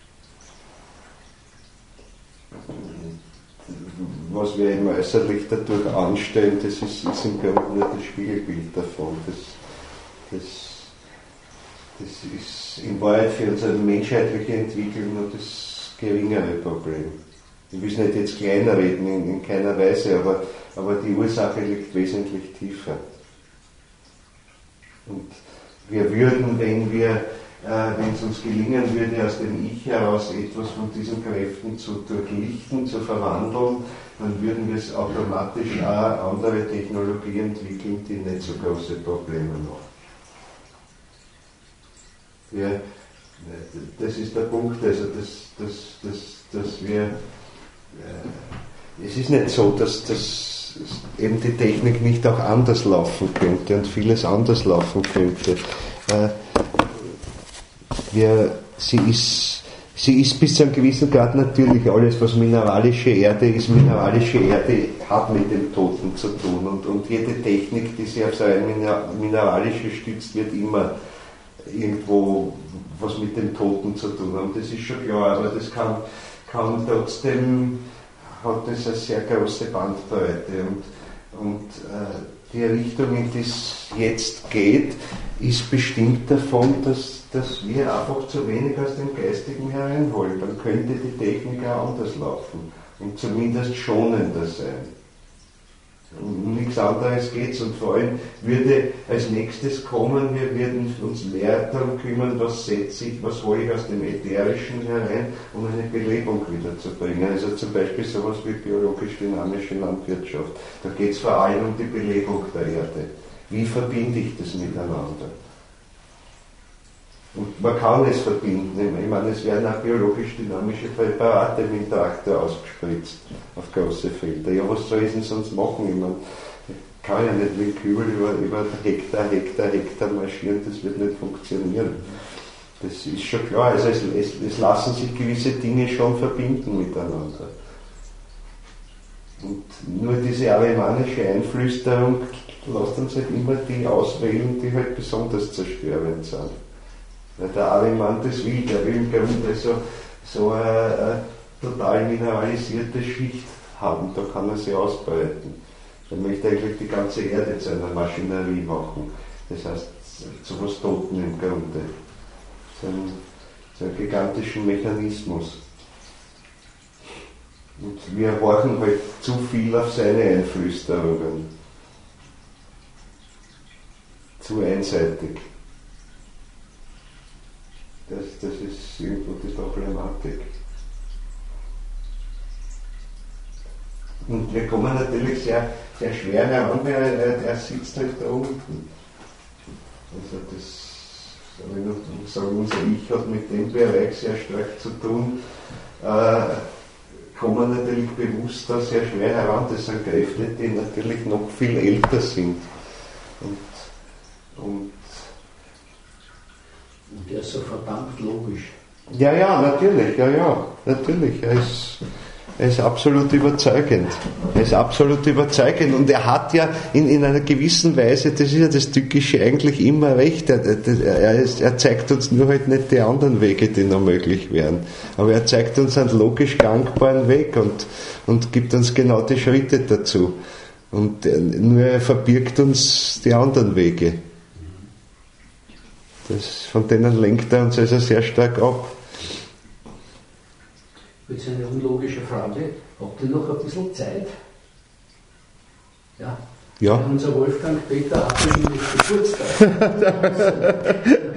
was wir eben äußerlich dadurch anstellen, das ist, ist im Grunde nur das Spiegelbild davon. Das, das, das ist in Wahrheit für unsere menschheitliche Entwicklung nur das geringere Problem. Ich will es nicht jetzt kleiner reden, in, in keiner Weise, aber, aber die Ursache liegt wesentlich tiefer. Und wir würden, wenn wir, äh, wenn es uns gelingen würde, aus dem Ich heraus etwas von diesen Kräften zu durchlichten, zu verwandeln, dann würden wir es automatisch auch andere Technologie entwickeln, die nicht so große Probleme machen. Wir, das ist der Punkt, also dass, dass, dass, dass wir, äh, es ist nicht so, dass, dass eben die Technik nicht auch anders laufen könnte und vieles anders laufen könnte. Äh, wir, sie ist, sie ist bis zu einem gewissen Grad natürlich, alles was mineralische Erde ist, mineralische Erde hat mit dem Toten zu tun, und, und jede Technik, die sich auf so ein mineralische stützt, wird immer irgendwo was mit dem Toten zu tun haben, das ist schon klar, aber das kann, kann trotzdem, hat das eine sehr große Bandbreite, und, und äh, die Richtung, in die es jetzt geht, ist bestimmt davon, dass, dass wir einfach zu wenig aus dem Geistigen hereinholen. Dann könnte die Technik auch anders laufen und zumindest schonender sein. Um nichts anderes geht's, und vor allem würde als nächstes kommen, wir würden uns mehr darum kümmern, was setze ich, was hole ich aus dem Ätherischen herein, um eine Belebung wiederzubringen. Also zum Beispiel sowas wie biologisch-dynamische Landwirtschaft. Da geht es vor allem um die Belebung der Erde. Wie verbinde ich das miteinander? Und man kann es verbinden. Ich meine, es werden auch biologisch-dynamische Präparate mit dem Traktor ausgespritzt auf große Felder. Ja, was soll ich denn sonst machen? Ich meine, ich kann ja nicht mit dem Kübel über, über Hektar, Hektar, Hektar marschieren, das wird nicht funktionieren. Das ist schon klar. Also es, es, es lassen sich gewisse Dinge schon verbinden miteinander. Und nur diese alemannische Einflüsterung lässt uns halt immer die auswählen, die halt besonders zerstörend sind. Weil der Alemann das will, der will im Grunde so, so eine, eine total mineralisierte Schicht haben, da kann er sie ausbreiten. Er möchte eigentlich die ganze Erde zu einer Maschinerie machen. Das heißt, zu was Toten im Grunde. So einen, so einen gigantischen Mechanismus. Und wir horchen halt zu viel auf seine Einflüsterungen. Zu einseitig. Das, das ist irgendwo die Problematik. Und wir kommen natürlich sehr, sehr schwer heran, weil er, er sitzt halt da unten. Also das, wenn ich sage, unser Ich hat mit dem Bereich sehr stark zu tun, äh, kommen natürlich bewusst da sehr schwer heran. Das sind Kräfte, die natürlich noch viel älter sind. Und, und, und der ist so verdammt logisch. Ja, ja, natürlich, ja, ja, natürlich. Er ist, er ist absolut überzeugend. Er ist absolut überzeugend und er hat ja in, in einer gewissen Weise, das ist ja das Tückische, eigentlich immer recht. Er, er, ist, er zeigt uns nur halt nicht die anderen Wege, die noch möglich wären. Aber er zeigt uns einen logisch gangbaren Weg und, und gibt uns genau die Schritte dazu. Und nur er verbirgt uns die anderen Wege. Das, von denen lenkt er uns also sehr stark ab. Jetzt eine unlogische Frage. Habt ihr noch ein bisschen Zeit? Ja. Ja. Unser Wolfgang Peter hat nämlich Geburtstag.